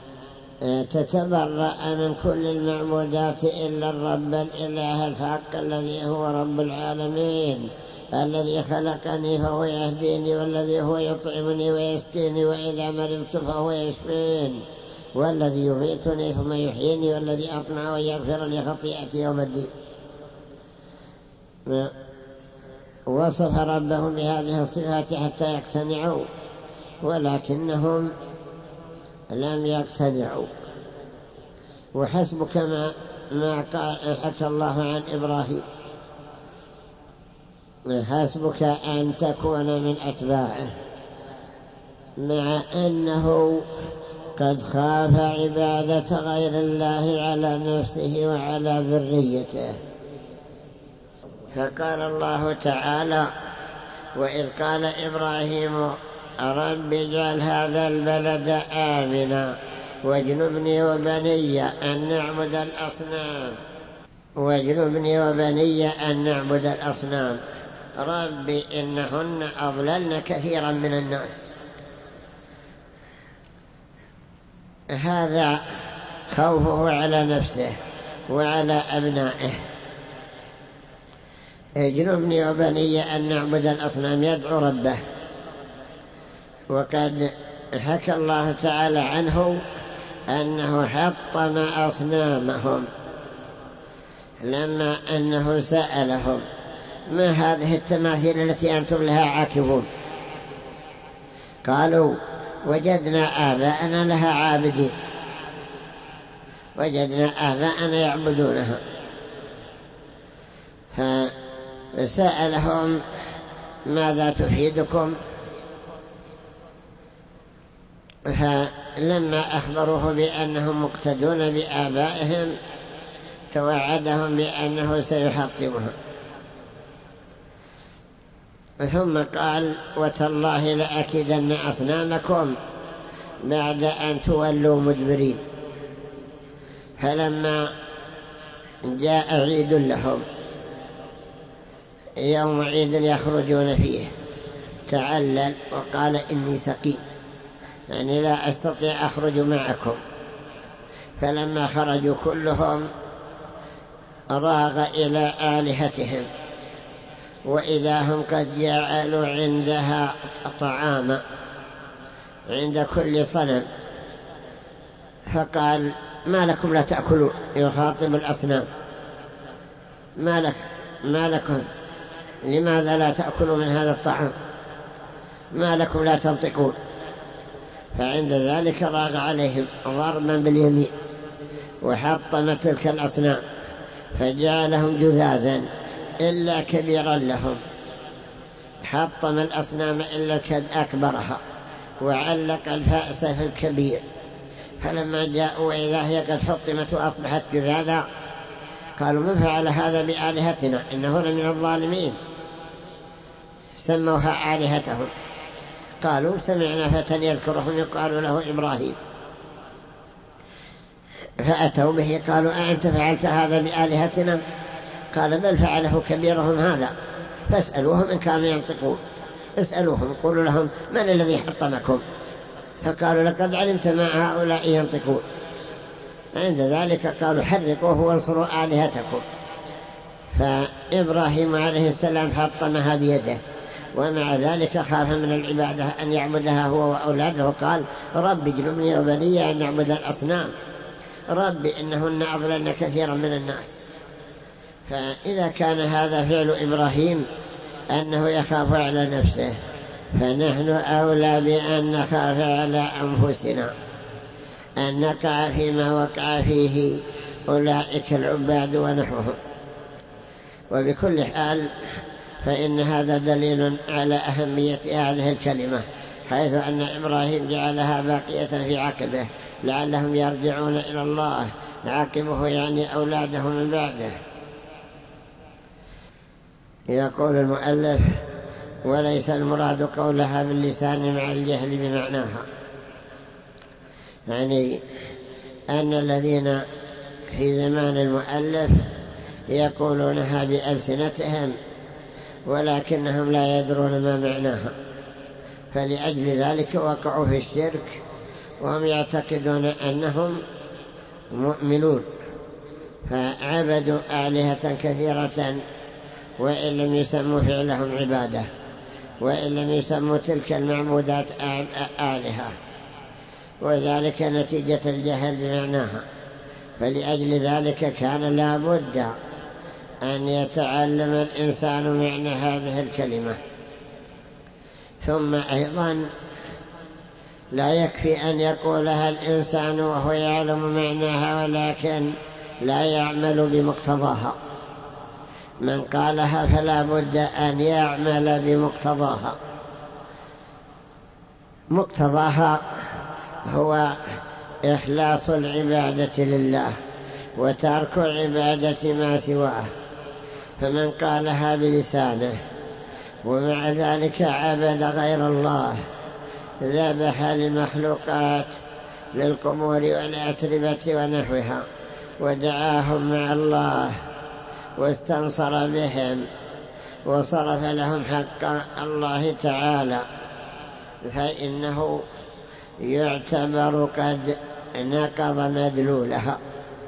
تتبرأ من كل المعبودات إلا الرب الإله الحق الذي هو رب العالمين، الذي خلقني فهو يهديني، والذي هو يطعمني ويسقيني، وإذا مرضت فهو يشفين، والذي يميتني ثم يحييني، والذي أطمع أن يغفر لي خطيئتي يوم الدين. وصف ربهم بهذه الصفات حتى يقتنعوا، ولكنهم لم يقتنعوا. وحسبك ما, ما حكى الله عن إبراهيم، حسبك أن تكون من أتباعه، مع أنه قد خاف عبادة غير الله على نفسه وعلى ذريته. فقال الله تعالى: وإذ قال إبراهيم رب اجعل هذا البلد آمنا واجنبني وبني أن نعبد الأصنام واجنبني وبني أن نعبد الأصنام رب إنهن أضللن كثيرا من الناس. هذا خوفه على نفسه وعلى أبنائه. اجنبني وبني أن نعبد الأصنام، يدعو ربه. وقد حكى الله تعالى عنه أنه حطم أصنامهم لما أنه سألهم: ما هذه التماثيل التي أنتم لها عاكفون؟ قالوا: وجدنا آباءنا لها عابدين، وجدنا آباءنا يعبدونها. فسألهم: ماذا تفيدكم؟ فلما أخبروه بأنهم مقتدون بآبائهم توعدهم بأنه سيحطمهم. ثم قال: وتالله لأكيدن أصنامكم بعد أن تولوا مدبرين. فلما جاء عيد لهم يوم عيد يخرجون فيه تعلل وقال إني سقيم، يعني لا أستطيع أخرج معكم. فلما خرجوا كلهم راغ إلى آلهتهم، وإذا هم قد جعلوا عندها طعاما عند كل صنم، فقال ما لكم لا تأكلون، يخاطب الأصنام ما لك ما لكم لماذا لا تأكلوا من هذا الطعام، ما لكم لا تنطقون. فعند ذلك راغ عليهم ضربا باليمين وحطم تلك الأصنام فجعلهم جذاذا إلا كبيرا لهم، حطم الأصنام إلا أكبرها وعلق الفأس في الكبير. فلما جاءوا وإذا هي قد حطمت وأصبحت جذاذا قالوا من فعل هذا بآلهتنا إنه لمن الظالمين. سموها آلهتهم، قالوا سمعنا فتى يذكرهم يقال له إبراهيم، فأتوا به قالوا أأنت فعلت هذا بآلهتنا؟ قال بل فعله كبيرهم هذا فاسألوهم إن كانوا ينطقون، اسألوهم قولوا لهم من الذي حطمكم؟ فقالوا لقد علمت ما هؤلاء ينطقون. عند ذلك قالوا حرقوه وانصروا آلهتكم. فإبراهيم عليه السلام حطمها بيده، ومع ذلك خاف من العبادة أن يعبدها هو وأولاده، قال رب اجنبني وبني أن نعبد الأصنام، رب إنهن أضللن كثيرا من الناس. فإذا كان هذا فعل إبراهيم أنه يخاف على نفسه، فنحن أولى بأن نخاف على أنفسنا أن نقع فيما وقع فيه أولئك العباد ونحوهم. وبكل حال فإن هذا دليل على أهمية هذه الكلمة، حيث أن إبراهيم جعلها باقية في عقبه لعلهم يرجعون إلى الله، عاقبه يعني أولاده من بعده. يقول المؤلف وليس المراد قولها باللسان مع الجهل بمعناها، يعني أن الذين في زمان المؤلف يقولونها بألسنتهم ولكنهم لا يدرون ما معناها، فلأجل ذلك وقعوا في الشرك وهم يعتقدون أنهم مؤمنون، فعبدوا آلهة كثيرة وإن لم يسموا فعلهم عبادة، وإن لم يسموا تلك المعبودات آلهة، وذلك نتيجة الجهل بمعناها. فلأجل ذلك كان لا بد أن يتعلم الإنسان معنى هذه الكلمة. ثم أيضا لا يكفي أن يقولها الإنسان وهو يعلم معناها ولكن لا يعمل بمقتضاها. من قالها فلا بد أن يعمل بمقتضاها. مقتضاها هو إخلاص العبادة لله وترك عبادة ما سواه. فمن قالها بلسانه ومع ذلك عبد غير الله، ذبح للمخلوقات للقبور والأتربة ونحوها ودعاهم مع الله واستنصر بهم وصرف لهم حق الله تعالى، فإنه يعتبر قد نقض مدلولها.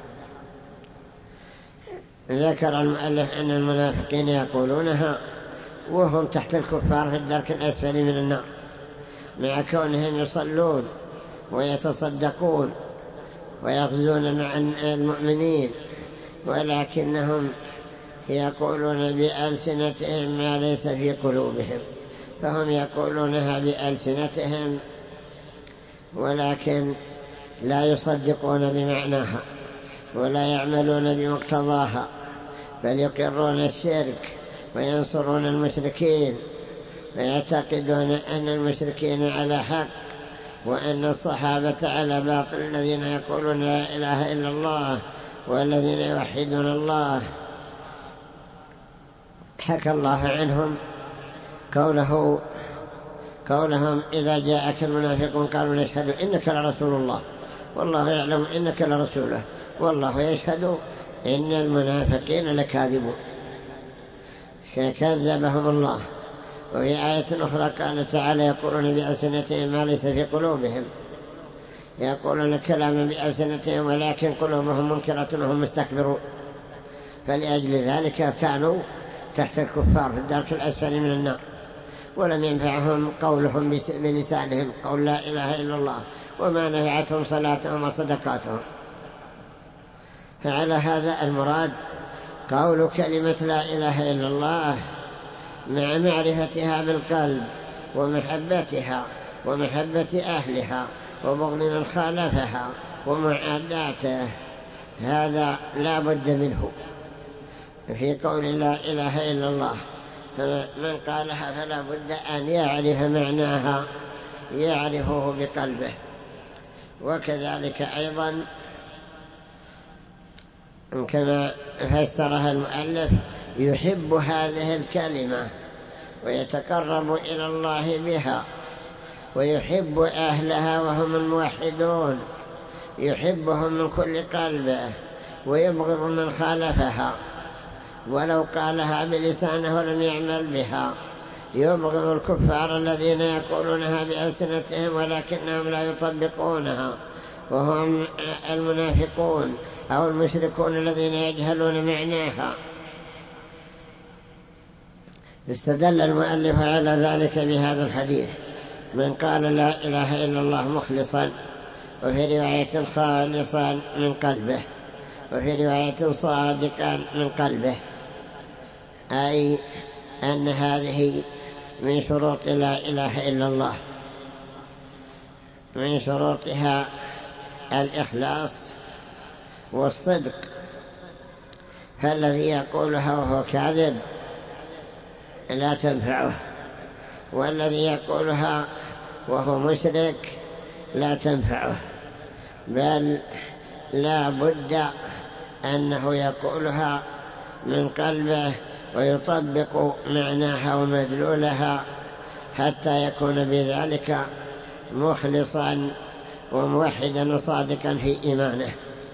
ذكر المؤلف أن المنافقين يقولونها وهم تحت الكفار في الدرك الأسفل من النار، مع كونهم يصلون ويتصدقون ويغزون مع المؤمنين، ولكنهم يقولون بألسنتهم ما ليس في قلوبهم. فهم يقولونها بألسنتهم ولكن لا يصدقون بمعناها ولا يعملون بمقتضاها، بل يقرون الشرك وينصرون المشركين ويعتقدون أن المشركين على حق وأن الصحابة على باطل، الذين يقولون لا إله إلا الله والذين يوحدون الله. حكى الله عنهم قوله قولهم إذا جاءك المنافقون قالوا نشهد إنك لرسول الله والله يعلم إنك لرسوله والله يشهد إن المنافقين لكاذبون. كذبهم الله. وفي آية أخرى قال تعالى يقولون بألسنتهم ما ليس في قلوبهم، يقولون كلاما بألسنتهم ولكن قلوبهم منكرة وهم مستكبرون. فلأجل ذلك كانوا تحت الكفار في الدرك الأسفل من النار، ولم ينفعهم قولهم بلسانهم قول لا إله إلا الله، وما نفعتهم صلاتهم وصدقاتهم. فعلى هذا المراد قول كلمة لا إله إلا الله مع معرفتها بالقلب ومحبتها ومحبة أهلها وبغض من خالفها ومعاداته، هذا لا بد منه في قول لا إله إلا الله. فمن قالها فلا بد أن يعرف معناها، يعرفه بقلبه. وكذلك أيضا كما فسرها المؤلف يحب هذه الكلمة ويتقرب إلى الله بها، ويحب أهلها وهم الموحدون، يحبهم من كل قلبه ويبغض من خالفها، ولو قالها بلسانه ولم يعمل بها. يبغض الكفار الذين يقولونها بألسنتهم ولكنهم لا يطبقونها، وهم المنافقون أو المشركون الذين يجهلون معناها. استدل المؤلف على ذلك بهذا الحديث: من قال لا إله إلا الله مخلصا، وفي رواية خالصا من قلبه، وفي رواية صادقا من قلبه، أي أن هذه من شروط لا إله إلا الله، من شروطها الإخلاص والصدق. فالذي يقولها وهو كاذب لا تنفعه، والذي يقولها وهو مشرك لا تنفعه، بل لا بد أنه يقولها من قلبه ويطبق معناها ومدلولها حتى يكون بذلك مخلصا وموحدا وصادقا في إيمانه.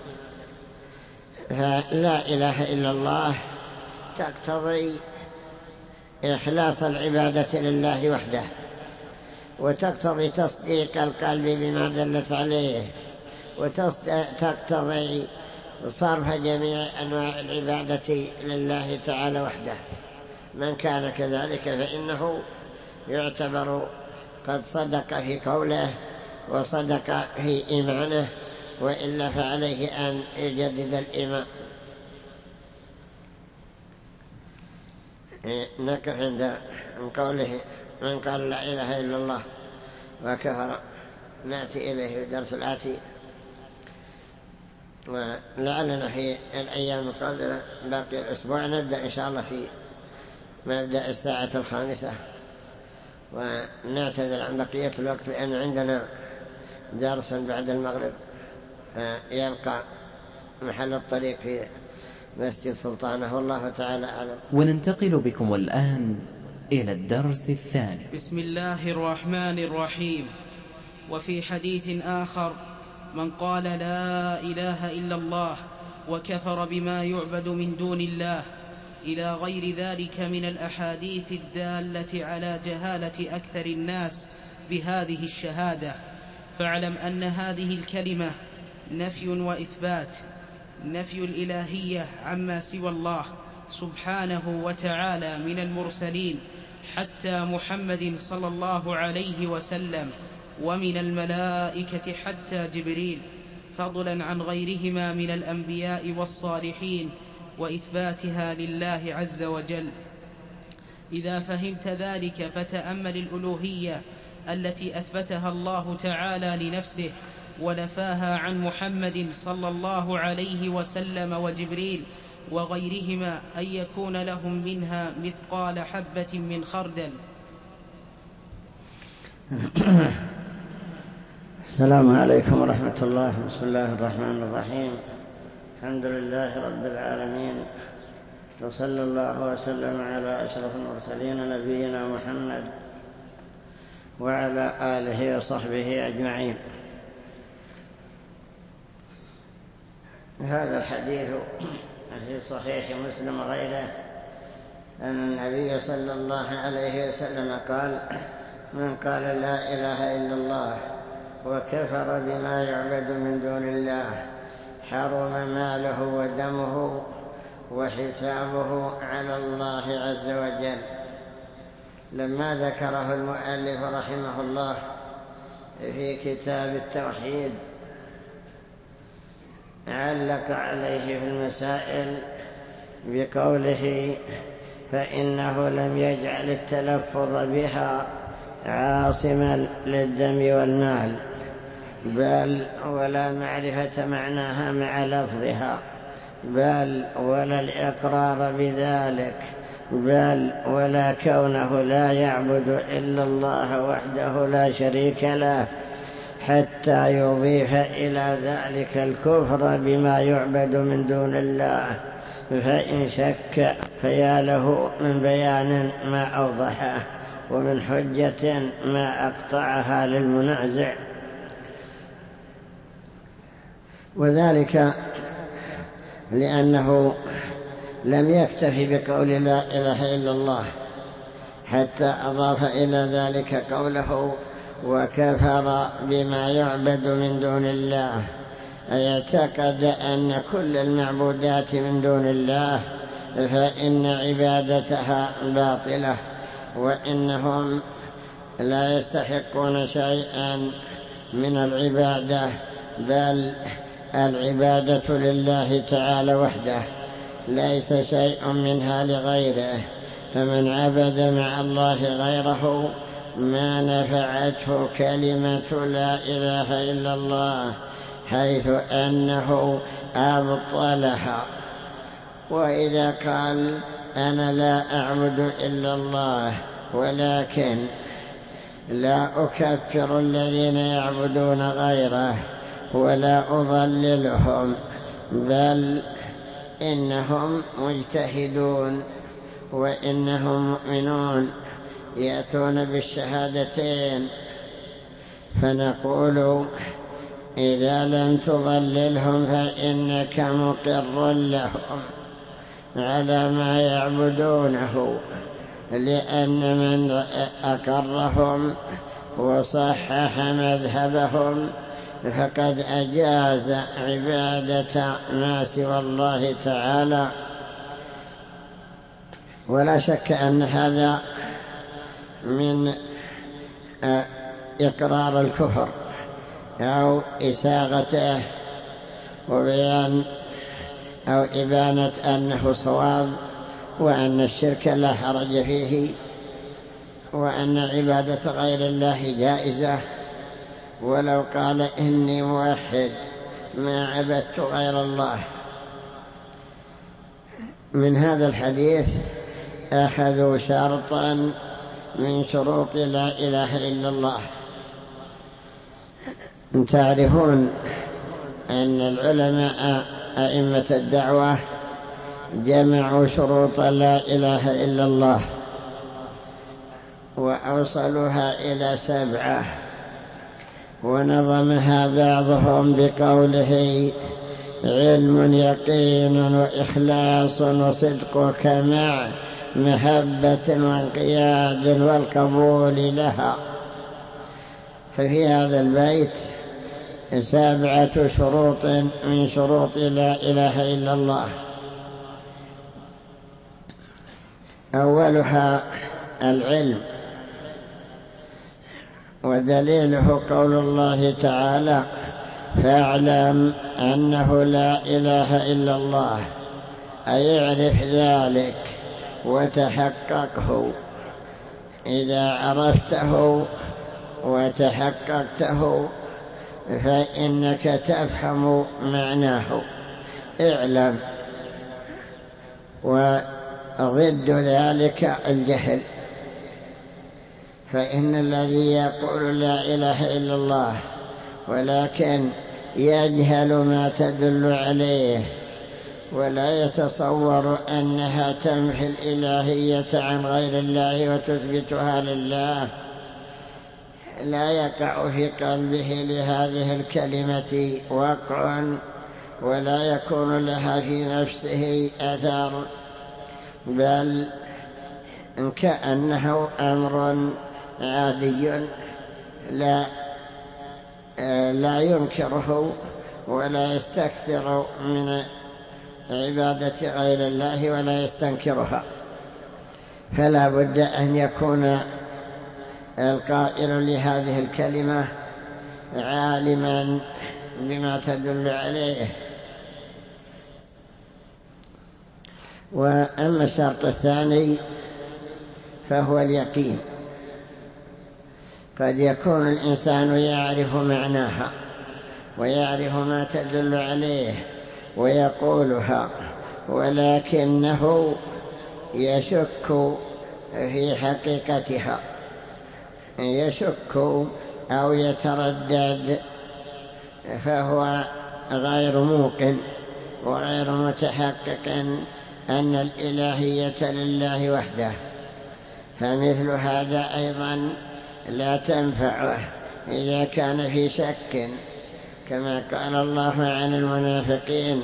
فلا إله إلا الله تقتضي إخلاص العبادة لله وحده، وتقتضي تصديق القلب بما دلت عليه، وتقتضي صرف جميع أنواع العبادة لله تعالى وحده. من كان كذلك فإنه يعتبر قد صدق في قوله وصدق في إيمانه، وإلا فعليه أن يجدد الإيمان. نقف عند قوله من قال لا إله إلا الله وكفر. نأتي إليه في الدرس الآتي، ولعلنا في الأيام القادمة باقي الأسبوع نبدأ إن شاء الله في مبدأ الساعة الخامسة، ونعتذر عن بقية الوقت لأن عندنا درس بعد المغرب، يبقى محل الطريق في مسجد سلطانه، والله تعالى أعلم. وننتقل بكم الآن إلى الدرس الثاني. بسم الله الرحمن الرحيم. وفي حديث آخر: من قال لا إله إلا الله وكفر بما يعبد من دون الله، إلى غير ذلك من الأحاديث الدالة على جهالة أكثر الناس بهذه الشهادة. فاعلم أن هذه الكلمة نفي وإثبات، نفي الإلهية عما سوى الله سبحانه وتعالى من المرسلين حتى محمد صلى الله عليه وسلم، ومن الملائكة حتى جبريل، فضلا عن غيرهما من الأنبياء والصالحين، وإثباتها لله عز وجل. إذا فهمت ذلك فتأمل الألوهية التي أثبتها الله تعالى لنفسه ونفاها عن محمد صلى الله عليه وسلم وجبريل وغيرهما أن يكون لهم منها مثقال حبة من خردل. السلام عليكم ورحمة الله. بسم الله الرحمن الرحيم. الحمد لله رب العالمين، وصلى الله وسلم على أشرف المرسلين نبينا محمد وعلى آله وصحبه أجمعين. هذا الحديث في صحيح مسلم وغيره أن النبي صلى الله عليه وسلم قال: من قال لا إله إلا الله وكفر بما يعبد من دون الله حرم ماله ودمه وحسابه على الله عز وجل. لما ذكره المؤلف رحمه الله في كتاب التوحيد علق عليه في المسائل بقوله: فإنه لم يجعل التلفظ بها عاصما للدم والمال، بل ولا معرفة معناها مع لفظها، بل ولا الإقرار بذلك، بل ولا كونه لا يعبد إلا الله وحده لا شريك له، حتى يضيف إلى ذلك الكفر بما يعبد من دون الله. فإن شك فيا له من بيان ما أوضحه ومن حجة ما أقطعها للمنازع. وذلك لأنه لم يكتفي بقول لا إله إلا الله، حتى أضاف إلى ذلك قوله: وكفر بما يعبد من دون الله، أي اعتقد أن كل المعبودات من دون الله فإن عبادتها باطلة، وإنهم لا يستحقون شيئا من العبادة، بل العبادة لله تعالى وحده، ليس شيء منها لغيره. فمن عبد مع الله غيره ما نفعته كلمة لا إله إلا الله، حيث أنه أبطلها. وإذا قال: أنا لا أعبد إلا الله، ولكن لا أكفر الذين يعبدون غيره ولا أضللهم، بل إنهم مجتهدون وإنهم مؤمنون يأتون بالشهادتين، فنقول: إذا لم تضللهم فإنك مقر لهم على ما يعبدونه، لأن من أقرهم وصحح مذهبهم فقد أجاز عبادة ما سوى الله تعالى. ولا شك أن هذا من إقرار الكفر أو إساغته وبيان أو إبانة أنه صواب، وأن الشرك لا حرج فيه، وأن عبادة غير الله جائزة. ولو قال: إني موحد ما عبدت غير الله. من هذا الحديث أخذوا شرطا من شروط لا إله إلا الله. تعرفون أن العلماء أئمة الدعوة جمعوا شروط لا إله إلا الله وأوصلوها إلى سبعة، ونظمها بعضهم بقوله: علم يقين وإخلاص وصدقك مع محبة وانقياد والقبول لها. ففي هذا البيت سبعة شروط من شروط لا إله إلا الله. أولها العلم، ودليله قول الله تعالى: فاعلم أنه لا إله إلا الله، أي اعرف ذلك وتحققه. إذا عرفته وتحققته فإنك تفهم معناه. اعلم. وضد ذلك الجهل، فإن الذي يقول لا إله إلا الله ولكن يجهل ما تدل عليه ولا يتصور أنها تمحي الإلهية عن غير الله وتثبتها لله، لا يقع في قلبه لهذه الكلمة وقع، ولا يكون لها في نفسه أثر، بل كأنه أمر عادي لا لا ينكره ولا يستكثر من عبادة غير الله ولا يستنكرها. فلا بد أن يكون القائل لهذه الكلمة عالما بما تدل عليه. وأما الشرط الثاني فهو اليقين. قد يكون الإنسان يعرف معناها ويعرف ما تدل عليه ويقولها، ولكنه يشك في حقيقتها، يشك أو يتردد، فهو غير موقن وغير متحقق أن الإلهية لله وحده. فمثل هذا أيضا لا تنفعه إذا كان في شك، كما قال الله عن المنافقين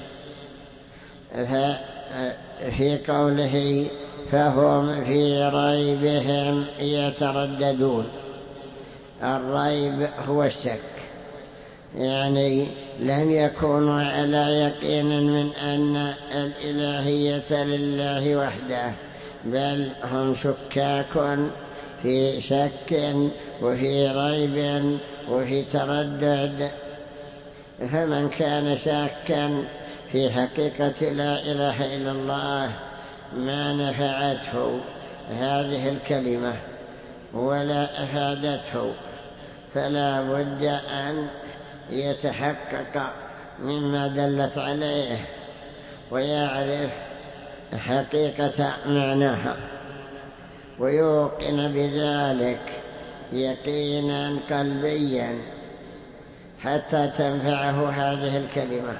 في قوله فهم في ريبهم يترددون. الريب هو الشك، يعني لم يكونوا على يقين من أن الإلهية لله وحده، بل هم شكاك في شك وفي ريب وفي تردد. فمن كان شاكا في حقيقة لا إله إلا الله ما نفعته هذه الكلمة ولا أفادته، فلا بد أن يتحقق مما دلت عليه ويعرف حقيقة معناها ويوقن بذلك يقينا قلبيا حتى تنفعه هذه الكلمة.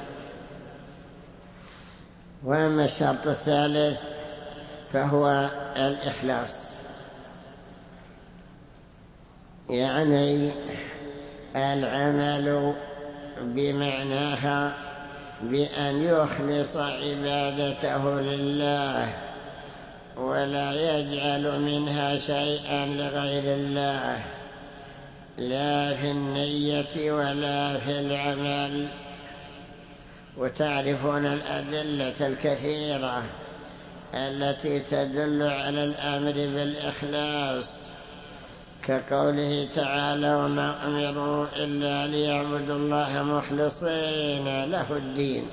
وأما الشرط الثالث فهو الإخلاص، يعني العمل بمعناها بأن يخلص عبادته لله ولا يجعل منها شيئا لغير الله، لا في النية ولا في العمل. وتعرفون الأدلة الكثيرة التي تدل على الأمر بالإخلاص، كقوله تعالى وما أمروا إلا ليعبدوا الله مخلصين له الدين،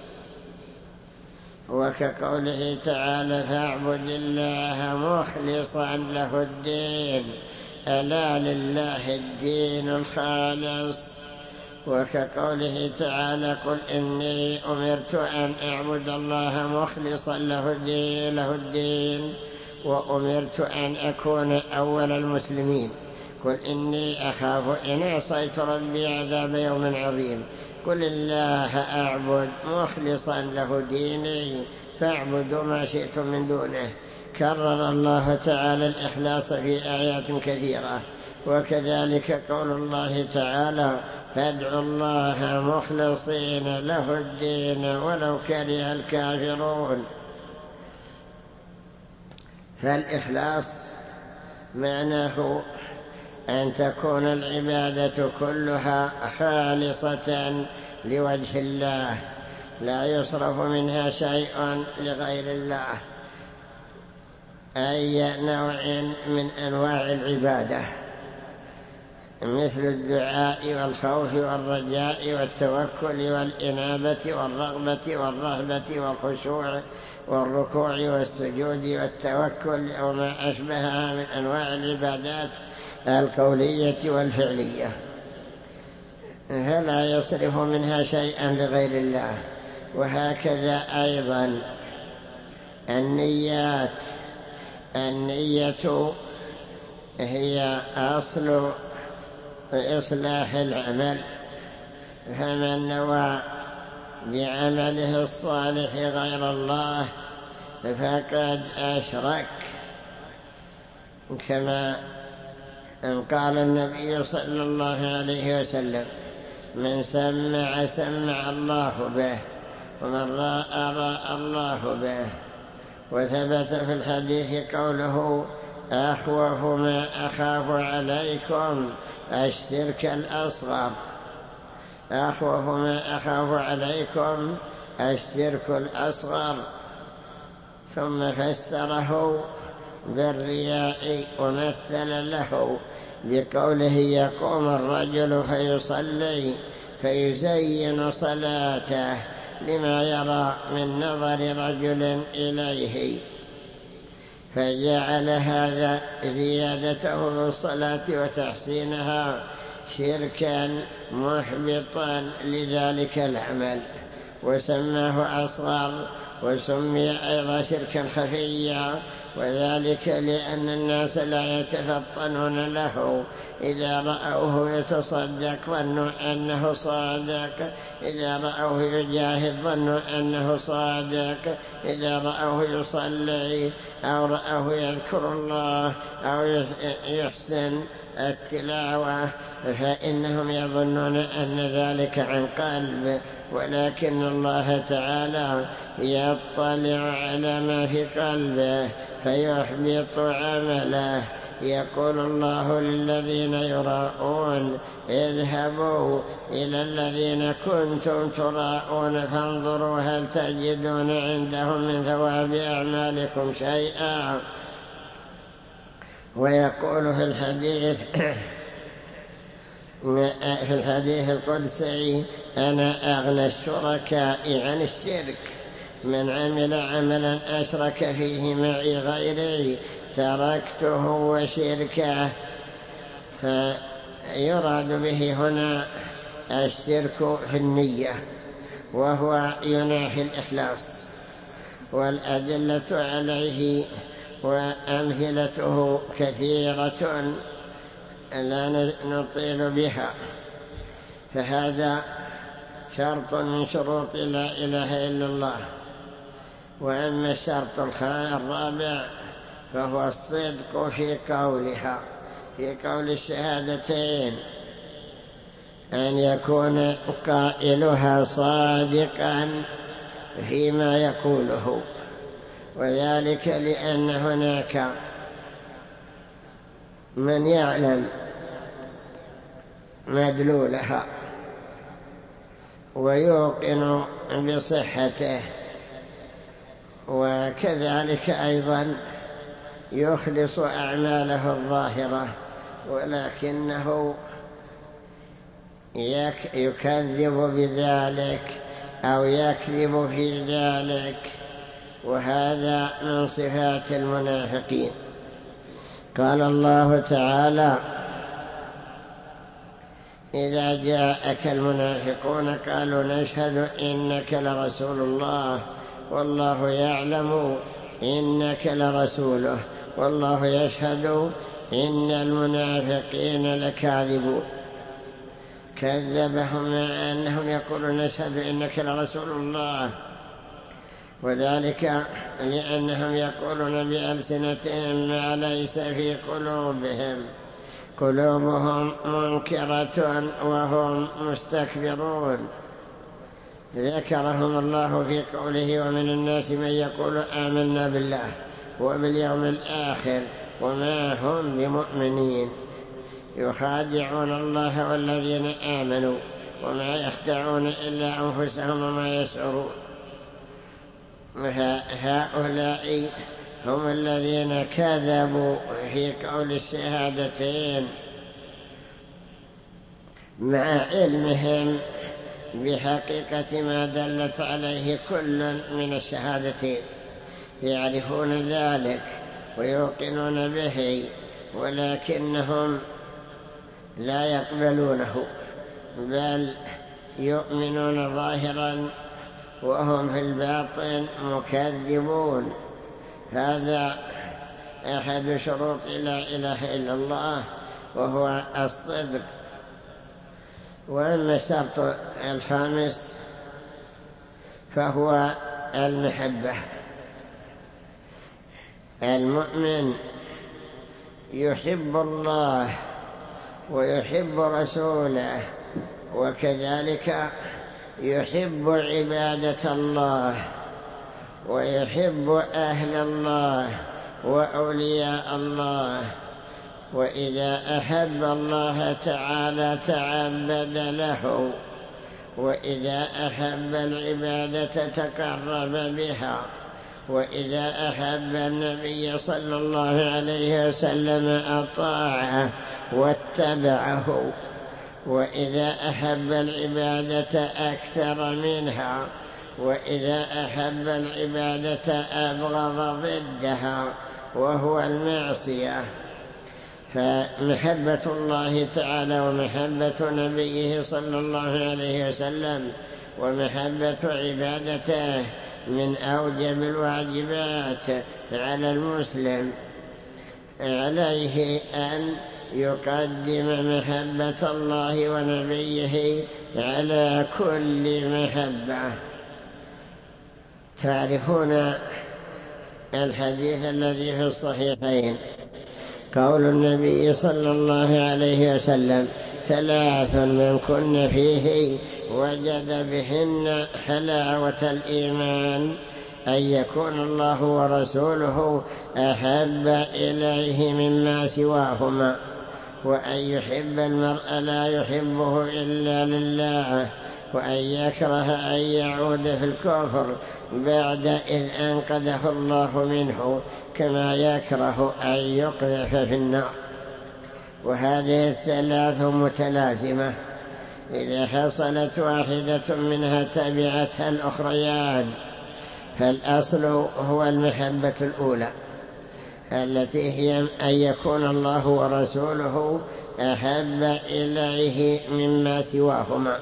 وكقوله تعالى فاعبد الله مخلصا له الدين ألا لله الدين الخالص، وكقوله تعالى قل إني أمرت أن أعبد الله مخلصا له الدين, له الدين وأمرت أن أكون أول المسلمين، قل إني أخاف إن عصيت ربي عذاب يوم عظيم، قل الله أعبد مخلصا له ديني فاعبدوا ما شئتم من دونه. كرر الله تعالى الإخلاص في آيات كثيرة. وكذلك قول الله تعالى فادعوا الله مخلصين له الدين ولو كره الكافرون. فالإخلاص معناه أن تكون العبادة كلها خالصة لوجه الله، لا يصرف منها شيء لغير الله، أي نوع من أنواع العبادة، مثل الدعاء والخوف والرجاء والتوكل والإنابة والرغبة والرهبة والخشوع والركوع والسجود والتوكل أو ما أشبهها من أنواع العبادات القولية والفعلية، فلا يصرف منها شيئا لغير الله. وهكذا أيضا النيات، النية هي أصل إصلاح العمل، فمن نوى بعمله الصالح غير الله فقد أشرك، كما قال النبي صلى الله عليه وسلم من سمع سمع الله به ومن راى راى الله به وثبت في الحديث قوله أخوف ما أخاف عليكم الشرك الأصغر، أخوف ما أخاف عليكم الشرك الأصغر. ثم فسره بالرياء ومثل له بقوله يقوم الرجل فيصلي فيزين صلاته لما يرى من نظر رجل إليه، فجعل هذا زيادته في الصلاة وتحسينها شركا محبطا لذلك العمل، وسماه أصغر، وسمي أيضا شركا خفيا، وذلك لأن الناس لا يتفطنون له، إذا رأوه يتصدق ظنوا أنه صادق، إذا رأوه يجاهد ظنوا أنه صادق، إذا رأوه يصلي أو رأوه يذكر الله أو يحسن التلاوة فإنهم يظنون أن ذلك عن قلب، ولكن الله تعالى يطلع على ما في قلبه فيحبط عمله. يقول الله للذين يراءون اذهبوا إلى الذين كنتم تراءون فانظروا هل تجدون عندهم من ثواب أعمالكم شيئا. ويقول في الحديث في الحديث القدسي أنا أغنى الشركاء عن الشرك، من عمل عملا أشرك فيه معي غيري تركته وشركه. فيراد به هنا الشرك في النية، وهو ينافي الإخلاص، والأدلة عليه وأمثلته كثيرة لا نطيل بها. فهذا شرط من شروط لا إله إلا الله. وأما الشرط الرابع فهو الصدق في قولها، في قول الشهادتين، أن يكون قائلها صادقا فيما يقوله، وذلك لأن هناك من يعلم مدلولها ويوقن بصحته، وكذلك أيضا يخلص أعماله الظاهرة، ولكنه يكذب بذلك أو يكذب في ذلك، وهذا من صفات المنافقين. قال الله تعالى إذا جاءك المنافقون قالوا نشهد إنك لرسول الله والله يعلم إنك لرسوله والله يشهد إن المنافقين لكاذبون. كذبهم مع أنهم يقولون نشهد إنك لرسول الله، وذلك لأنهم يقولون بألسنتهم ما ليس في قلوبهم، قلوبهم منكرة وهم مستكبرون. ذكرهم الله في قوله ومن الناس من يقول آمنا بالله وباليوم الآخر وما هم بمؤمنين، يخادعون الله والذين آمنوا وما يخدعون إلا أنفسهم وما يشعرون. هؤلاء هم الذين كذبوا في قول الشهادتين مع علمهم بحقيقة ما دلت عليه كل من الشهادتين، يعرفون ذلك ويوقنون به، ولكنهم لا يقبلونه بل يؤمنون ظاهرا وهم في الباطن مكذبون. هذا أحد شروط لا إله إلا الله وهو الصدق. وأما الشرط الخامس فهو المحبة. المؤمن يحب الله ويحب رسوله، وكذلك يحب عبادة الله ويحب أهل الله وأولياء الله. وإذا أحب الله تعالى تعبد له، وإذا أحب العبادة تقرب بها، وإذا أحب النبي صلى الله عليه وسلم أطاعه واتبعه، وإذا أحب العبادة أكثر منها، وإذا أحب العبادة أبغض ضدها وهو المعصية. فمحبة الله تعالى ومحبة نبيه صلى الله عليه وسلم ومحبة عبادته من أوجب الواجبات على المسلم. عليه أن يقدم محبة الله ونبيه على كل محبة. تعرفون الحديث الذي في الصحيحين قول النبي صلى الله عليه وسلم: ثلاث من كن فيه وجد بهن حلاوة الإيمان: أن يكون الله ورسوله أحب إليه مما سواهما، وأن يحب المرء لا يحبه إلا لله، وأن يكره أن يعود في الكفر بعد إذ أنقذه الله منه، كما يكره أن يقذف في النار. وهذه الثلاث متلازمة، إذا حصلت واحدة منها تبعتها الأخريان. فالأصل هو المحبة الأولى التي هي أن يكون الله ورسوله أحب إليه مما سواهما.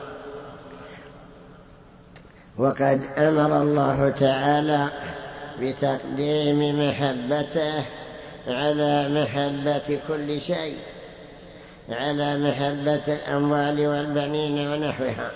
وقد أمر الله تعالى بتقديم محبته على محبة كل شيء، على محبة الأموال والبنين ونحوها.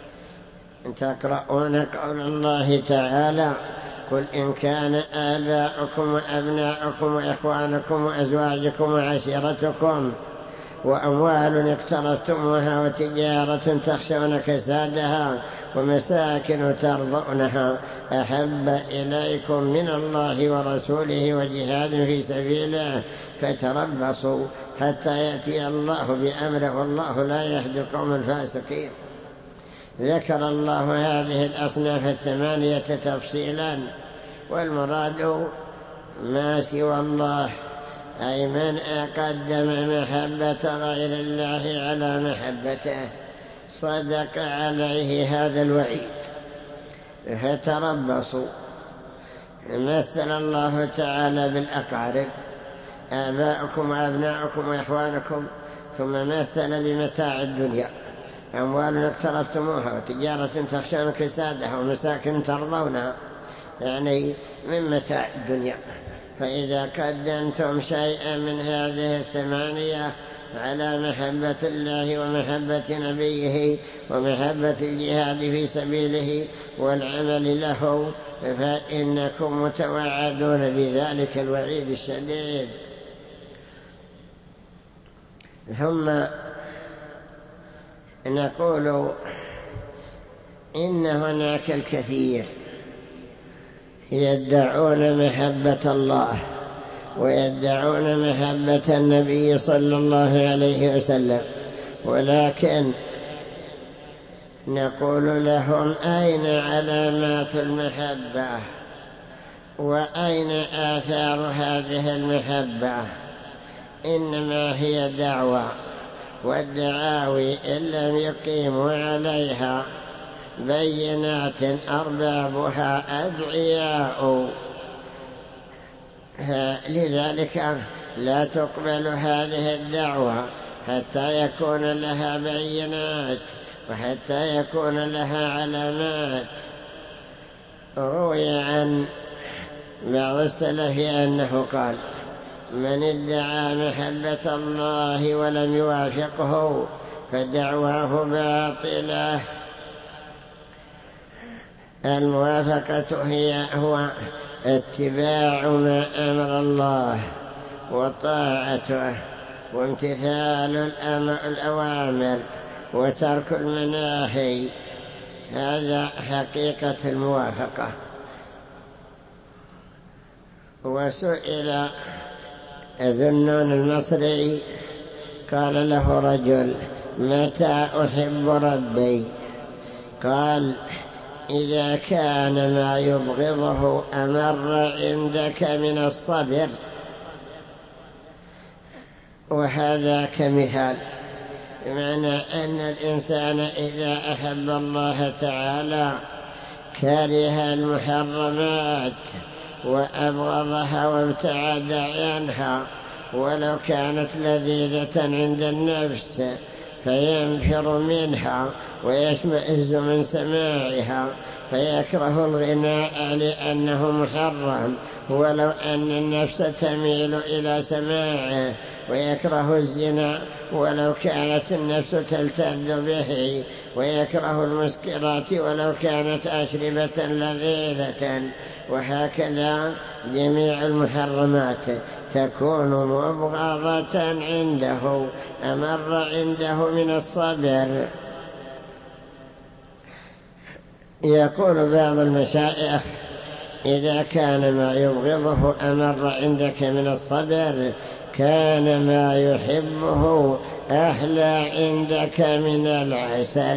تقرؤون قول الله تعالى: قل إن كان آباؤكم وأبناؤكم وإخوانكم وأزواجكم وعشيرتكم وأموال اقترفتموها وتجارة تخشون كسادها ومساكن ترضونها أحب إليكم من الله ورسوله وجهاد في سبيله فتربصوا حتى يأتي الله بأمره والله لا يهدي القوم الفاسقين. ذكر الله هذه الأصناف الثمانية تفصيلا، والمراد ما سوى الله، أي من قدم محبة غير الله على محبته صدق عليه هذا الوعيد. فتربصوا. مثل الله تعالى بالأقارب: آباؤكم وأبناؤكم وإخوانكم، ثم مثل بمتاع الدنيا: أموال اقترفتموها وتجارة تخشون كسادها ومساكن ترضونها، يعني من متاع الدنيا. فإذا قدمتم شيئا من هذه الثمانية على محبة الله ومحبة نبيه ومحبة الجهاد في سبيله والعمل له، فإنكم متوعدون بذلك الوعيد الشديد. ثم نقول إن هناك الكثير يدعون محبة الله ويدعون محبة النبي صلى الله عليه وسلم، ولكن نقول لهم: أين علامات المحبة؟ وأين آثار هذه المحبة؟ إنما هي دعوة، والدعاوي إن لم يقيموا عليها بينات أربابها أدعياء، لذلك لا تقبل هذه الدعوة حتى يكون لها بينات وحتى يكون لها علامات. روي عن بعض السلف أنه قال: من ادعى محبة الله ولم يوافقه فدعواه باطلة. الموافقة هي هو اتباع ما أمر الله وطاعته وامتثال الأوامر وترك المناهي، هذا حقيقة الموافقة. وسئل ذنون المصري قال له رجل: متى أحب ربي؟ قال: إذا كان ما يبغضه أمر عندك من الصبر. وهذا كمثال، بمعنى أن الإنسان إذا أحب الله تعالى كره المحرمات وأبغضها وابتعد عنها ولو كانت لذيذة عند النفس، فينفر منها ويشمئز من سماعها، فيكره الغناء لأنه محرم ولو أن النفس تميل إلى سماعه، ويكره الزنا ولو كانت النفس تلتذ به، ويكره المسكرات ولو كانت أشربة لذيذة. وهكذا جميع المحرمات تكون مبغضة عنده، أمر عنده من الصبر. يقول بعض المشائخ: إذا كان ما يبغضه أمر عندك من الصبر كان ما يحبه أحلى عندك من العسل.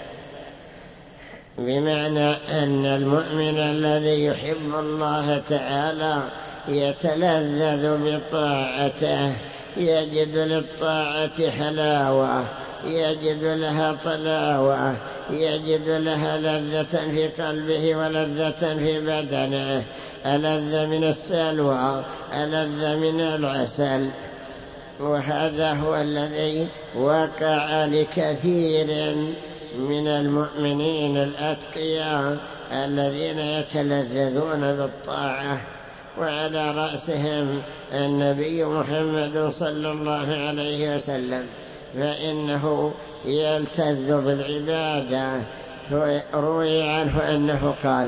بمعنى أن المؤمن الذي يحب الله تعالى يتلذذ بطاعته، يجد للطاعة حلاوة، يجد لها طلاوة، يجد لها لذة في قلبه ولذة في بدنه، ألذ من السلوى، ألذ من العسل. وهذا هو الذي وقع لكثير من المؤمنين الأتقياء الذين يتلذذون بالطاعة، وعلى رأسهم النبي محمد صلى الله عليه وسلم، فإنه يلتذ بالعبادة. روي عنه أنه قال: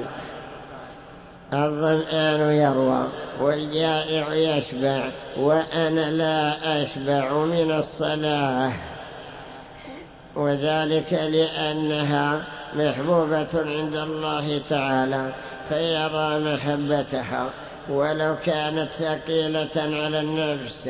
الظمآن يروى والجائع يشبع وأنا لا أشبع من الصلاة. وذلك لأنها محبوبة عند الله تعالى، فيرى محبتها ولو كانت ثقيلة على النفس.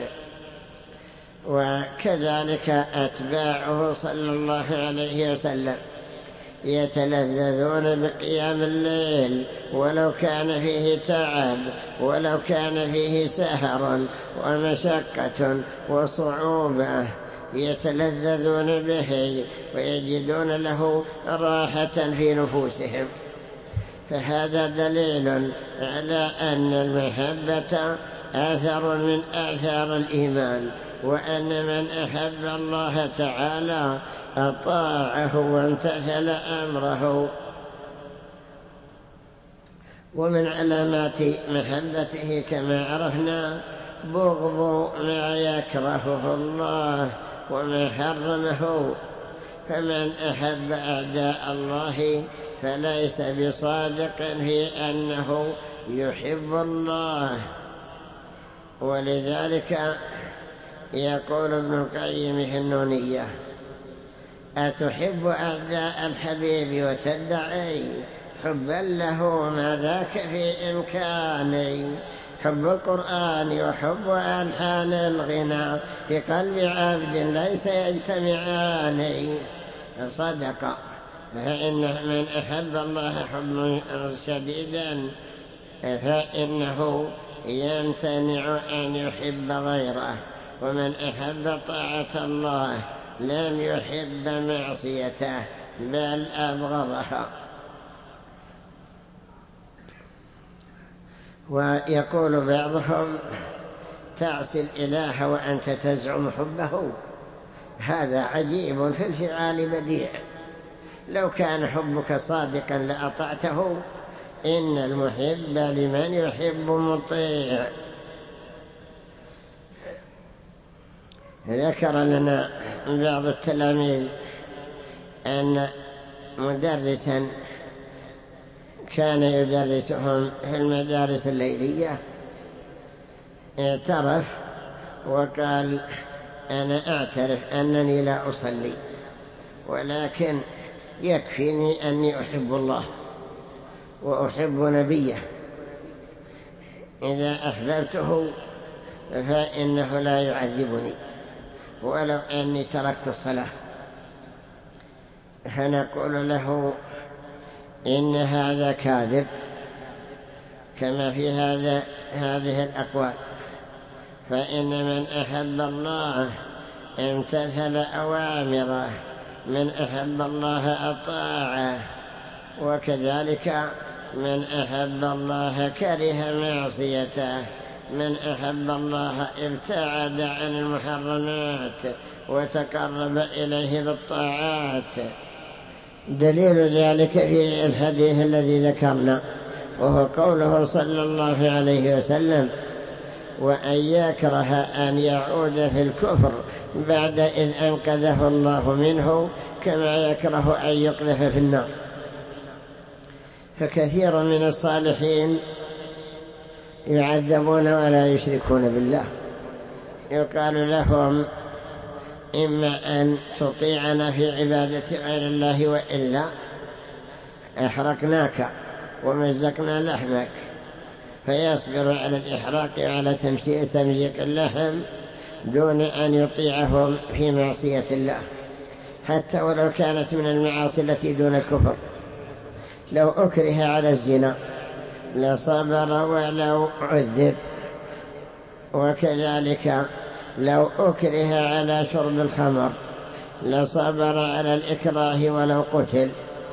وكذلك أتباعه صلى الله عليه وسلم يتلذذون بقيام الليل ولو كان فيه تعب، ولو كان فيه سهر ومشقة وصعوبة، يتلذذون به ويجدون له راحة في نفوسهم. فهذا دليل على أن المحبة آثر من آثار الإيمان، وأن من أحب الله تعالى أطاعه وامتثل أمره. ومن علامات محبته كما عرفنا بغض ما يكرهه الله وما حرمه. فمن أحب أعداء الله فليس بصادق في أنه يحب الله. ولذلك يقول ابن القيم في النونية: أتحب أعداء الحبيب وتدعي حبا له ما ذاك في إمكاني؟ حب القرآن وحب ألحان الغنى في قلب عبد ليس يجتمعان. صدق، فإن من أحب الله حبا شديدا فإنه يمتنع أن يحب غيره، ومن أحب طاعة الله لم يحب معصيته بل أبغضها. ويقول بعضهم: تعصي الإله وأنت تزعم حبه. هذا عجيب في الفعال بديع. لو كان حبك صادقا لأطعته. إن المحب لمن يحب مطيع. ذكر لنا بعض التلاميذ أن مدرسا كان يدرسهم في المدارس الليلية اعترف وقال: أنا أعترف أنني لا أصلي، ولكن يكفيني أني أحب الله وأحب نبيه. إذا أحببته فإنه لا يعذبني ولو أني تركت الصلاة. فنقول له إن هذا كاذب كما في هذا هذه الأقوال، فإن من أحب الله امتثل أوامره، من أحب الله أطاعه، وكذلك من أحب الله كره معصيته، من أحب الله ابتعد عن المحرمات وتقرب إليه بالطاعات. دليل ذلك في الحديث الذي ذكرنا، وهو قوله صلى الله عليه وسلم: وأن يكره أن يعود في الكفر بعد إذ أنقذه الله منه كما يكره أن يقذف في النار. فكثير من الصالحين يعذبون ولا يشركون بالله، يقال لهم: إما أن تطيعنا في عبادة غير الله وإلا أحرقناك ومزقنا لحمك، فيصبر على الإحراق وعلى تمزيق اللحم دون أن يطيعهم في معصية الله، حتى ولو كانت من المعاصي التي دون الكفر. لو أكره على الزنا لصبر ولو عذب، وكذلك لو أكره على شرب الخمر لصبر على الإكراه ولو قتل.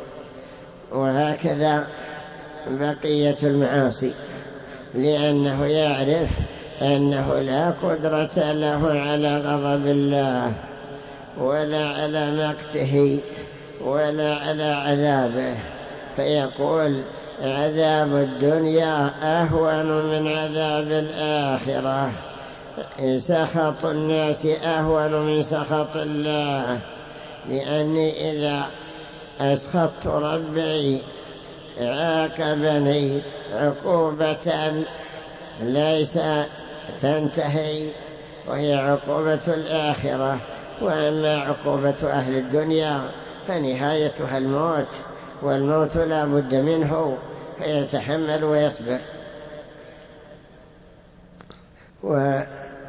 وهكذا بقية المعاصي، لأنه يعرف أنه لا قدرة له على غضب الله ولا على مقته ولا على عذابه، فيقول: عذاب الدنيا أهون من عذاب الآخرة، سخط الناس أهون من سخط الله، لأني إذا أسخطت ربي عاقبني عقوبة ليس تنتهي، وهي عقوبة الآخرة. وأما عقوبة أهل الدنيا فنهايتها الموت، والموت لا بد منه، فيتحمل ويصبر. ومن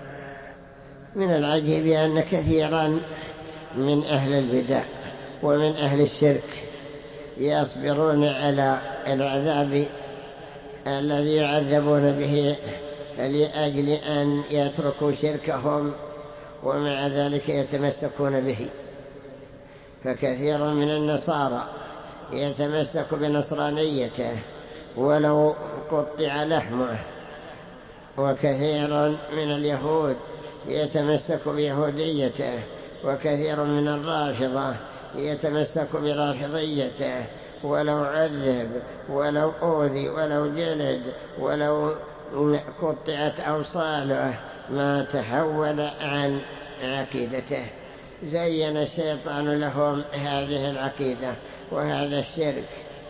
العجيب أن كثيرا من أهل البدع ومن أهل الشرك يصبرون على العذاب الذي يعذبون به لأجل أن يتركوا شركهم، ومع ذلك يتمسكون به. فكثير من النصارى يتمسك بنصرانيته ولو قطع لحمه، وكثير من اليهود يتمسك بيهوديته، وكثير من الرافضة يتمسك برافضيته ولو عذب ولو أوذي ولو جلد ولو قطعت أوصاله ما تحول عن عقيدته. زين الشيطان لهم هذه العقيدة وهذا الشرك.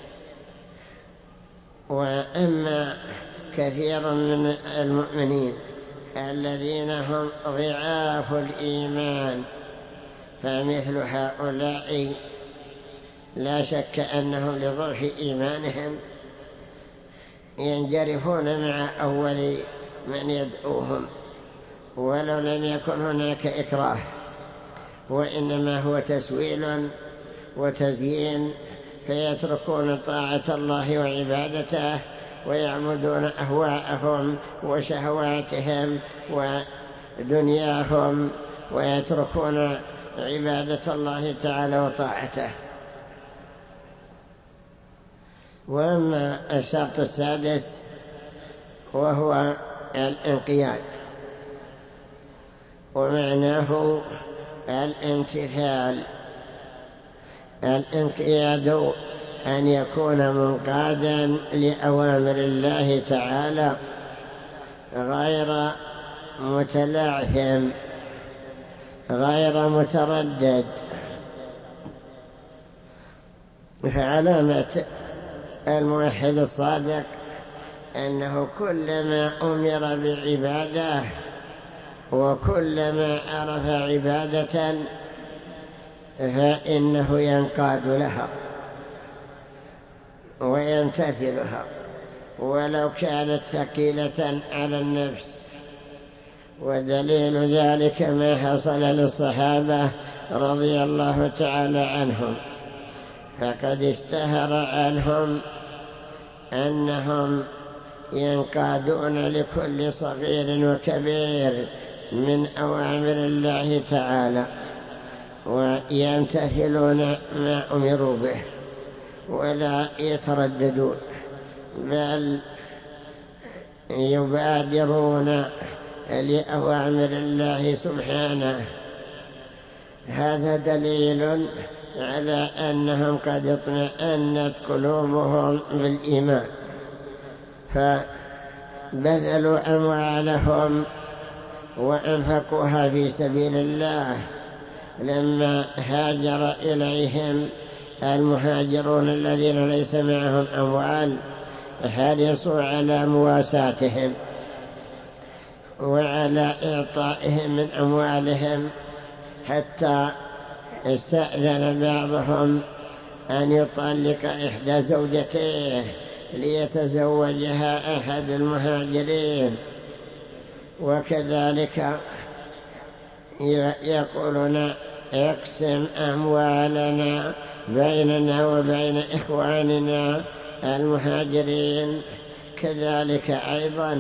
وأما كثير من المؤمنين الذين هم ضعاف الإيمان فمثل هؤلاء لا شك أنهم لضعف إيمانهم ينجرفون مع أول من يدعوهم ولو لم يكن هناك إكراه، وإنما هو تسويل وتزيين، فيتركون طاعة الله وعبادته ويعبدون أهواءهم وشهواتهم ودنياهم، ويتركون عبادة الله تعالى وطاعته. وأما الشرط السادس وهو الانقياد، ومعناه الامتثال. الانقياد أن يكون منقادا لأوامر الله تعالى غير متلعثم غير متردد. فعلامة الموحد الصادق أنه كلما أمر بعبادة وكلما عرف عبادة فإنه ينقاد لها ويمتثلها، ولو كانت ثقيلة على النفس. ودليل ذلك ما حصل للصحابة رضي الله تعالى عنهم، فقد اشتهر عنهم أنهم ينقادون لكل صغير وكبير من أوامر الله تعالى، ويمتثلون ما أمروا به ولا يترددون، بل يبادرون لأوامر الله سبحانه. هذا دليل على أنهم قد اطمأنت قلوبهم بالإيمان، فبذلوا أموالهم وأنفقوها في سبيل الله لما هاجر إليهم المهاجرون الذين ليس معهم أموال، حرصوا على مواساتهم وعلى إعطائهم من أموالهم، حتى استأذن بعضهم أن يطلق إحدى زوجتيه ليتزوجها أحد المهاجرين. وكذلك يقولون اقسم أموالنا بيننا وبين إخواننا المهاجرين. كذلك أيضا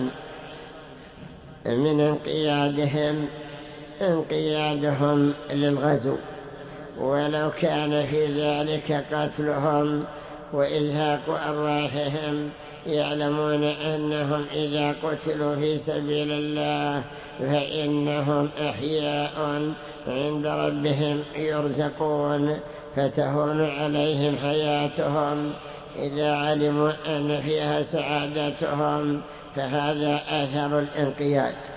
من انقيادهم انقيادهم للغزو، ولو كان في ذلك قتلهم وإزهاق أرواحهم، يعلمون أنهم إذا قتلوا في سبيل الله فإنهم أحياء عند ربهم يرزقون، فتهون عليهم حياتهم إذا علموا أن فيها سعادتهم، فهذا أثر الانقياد.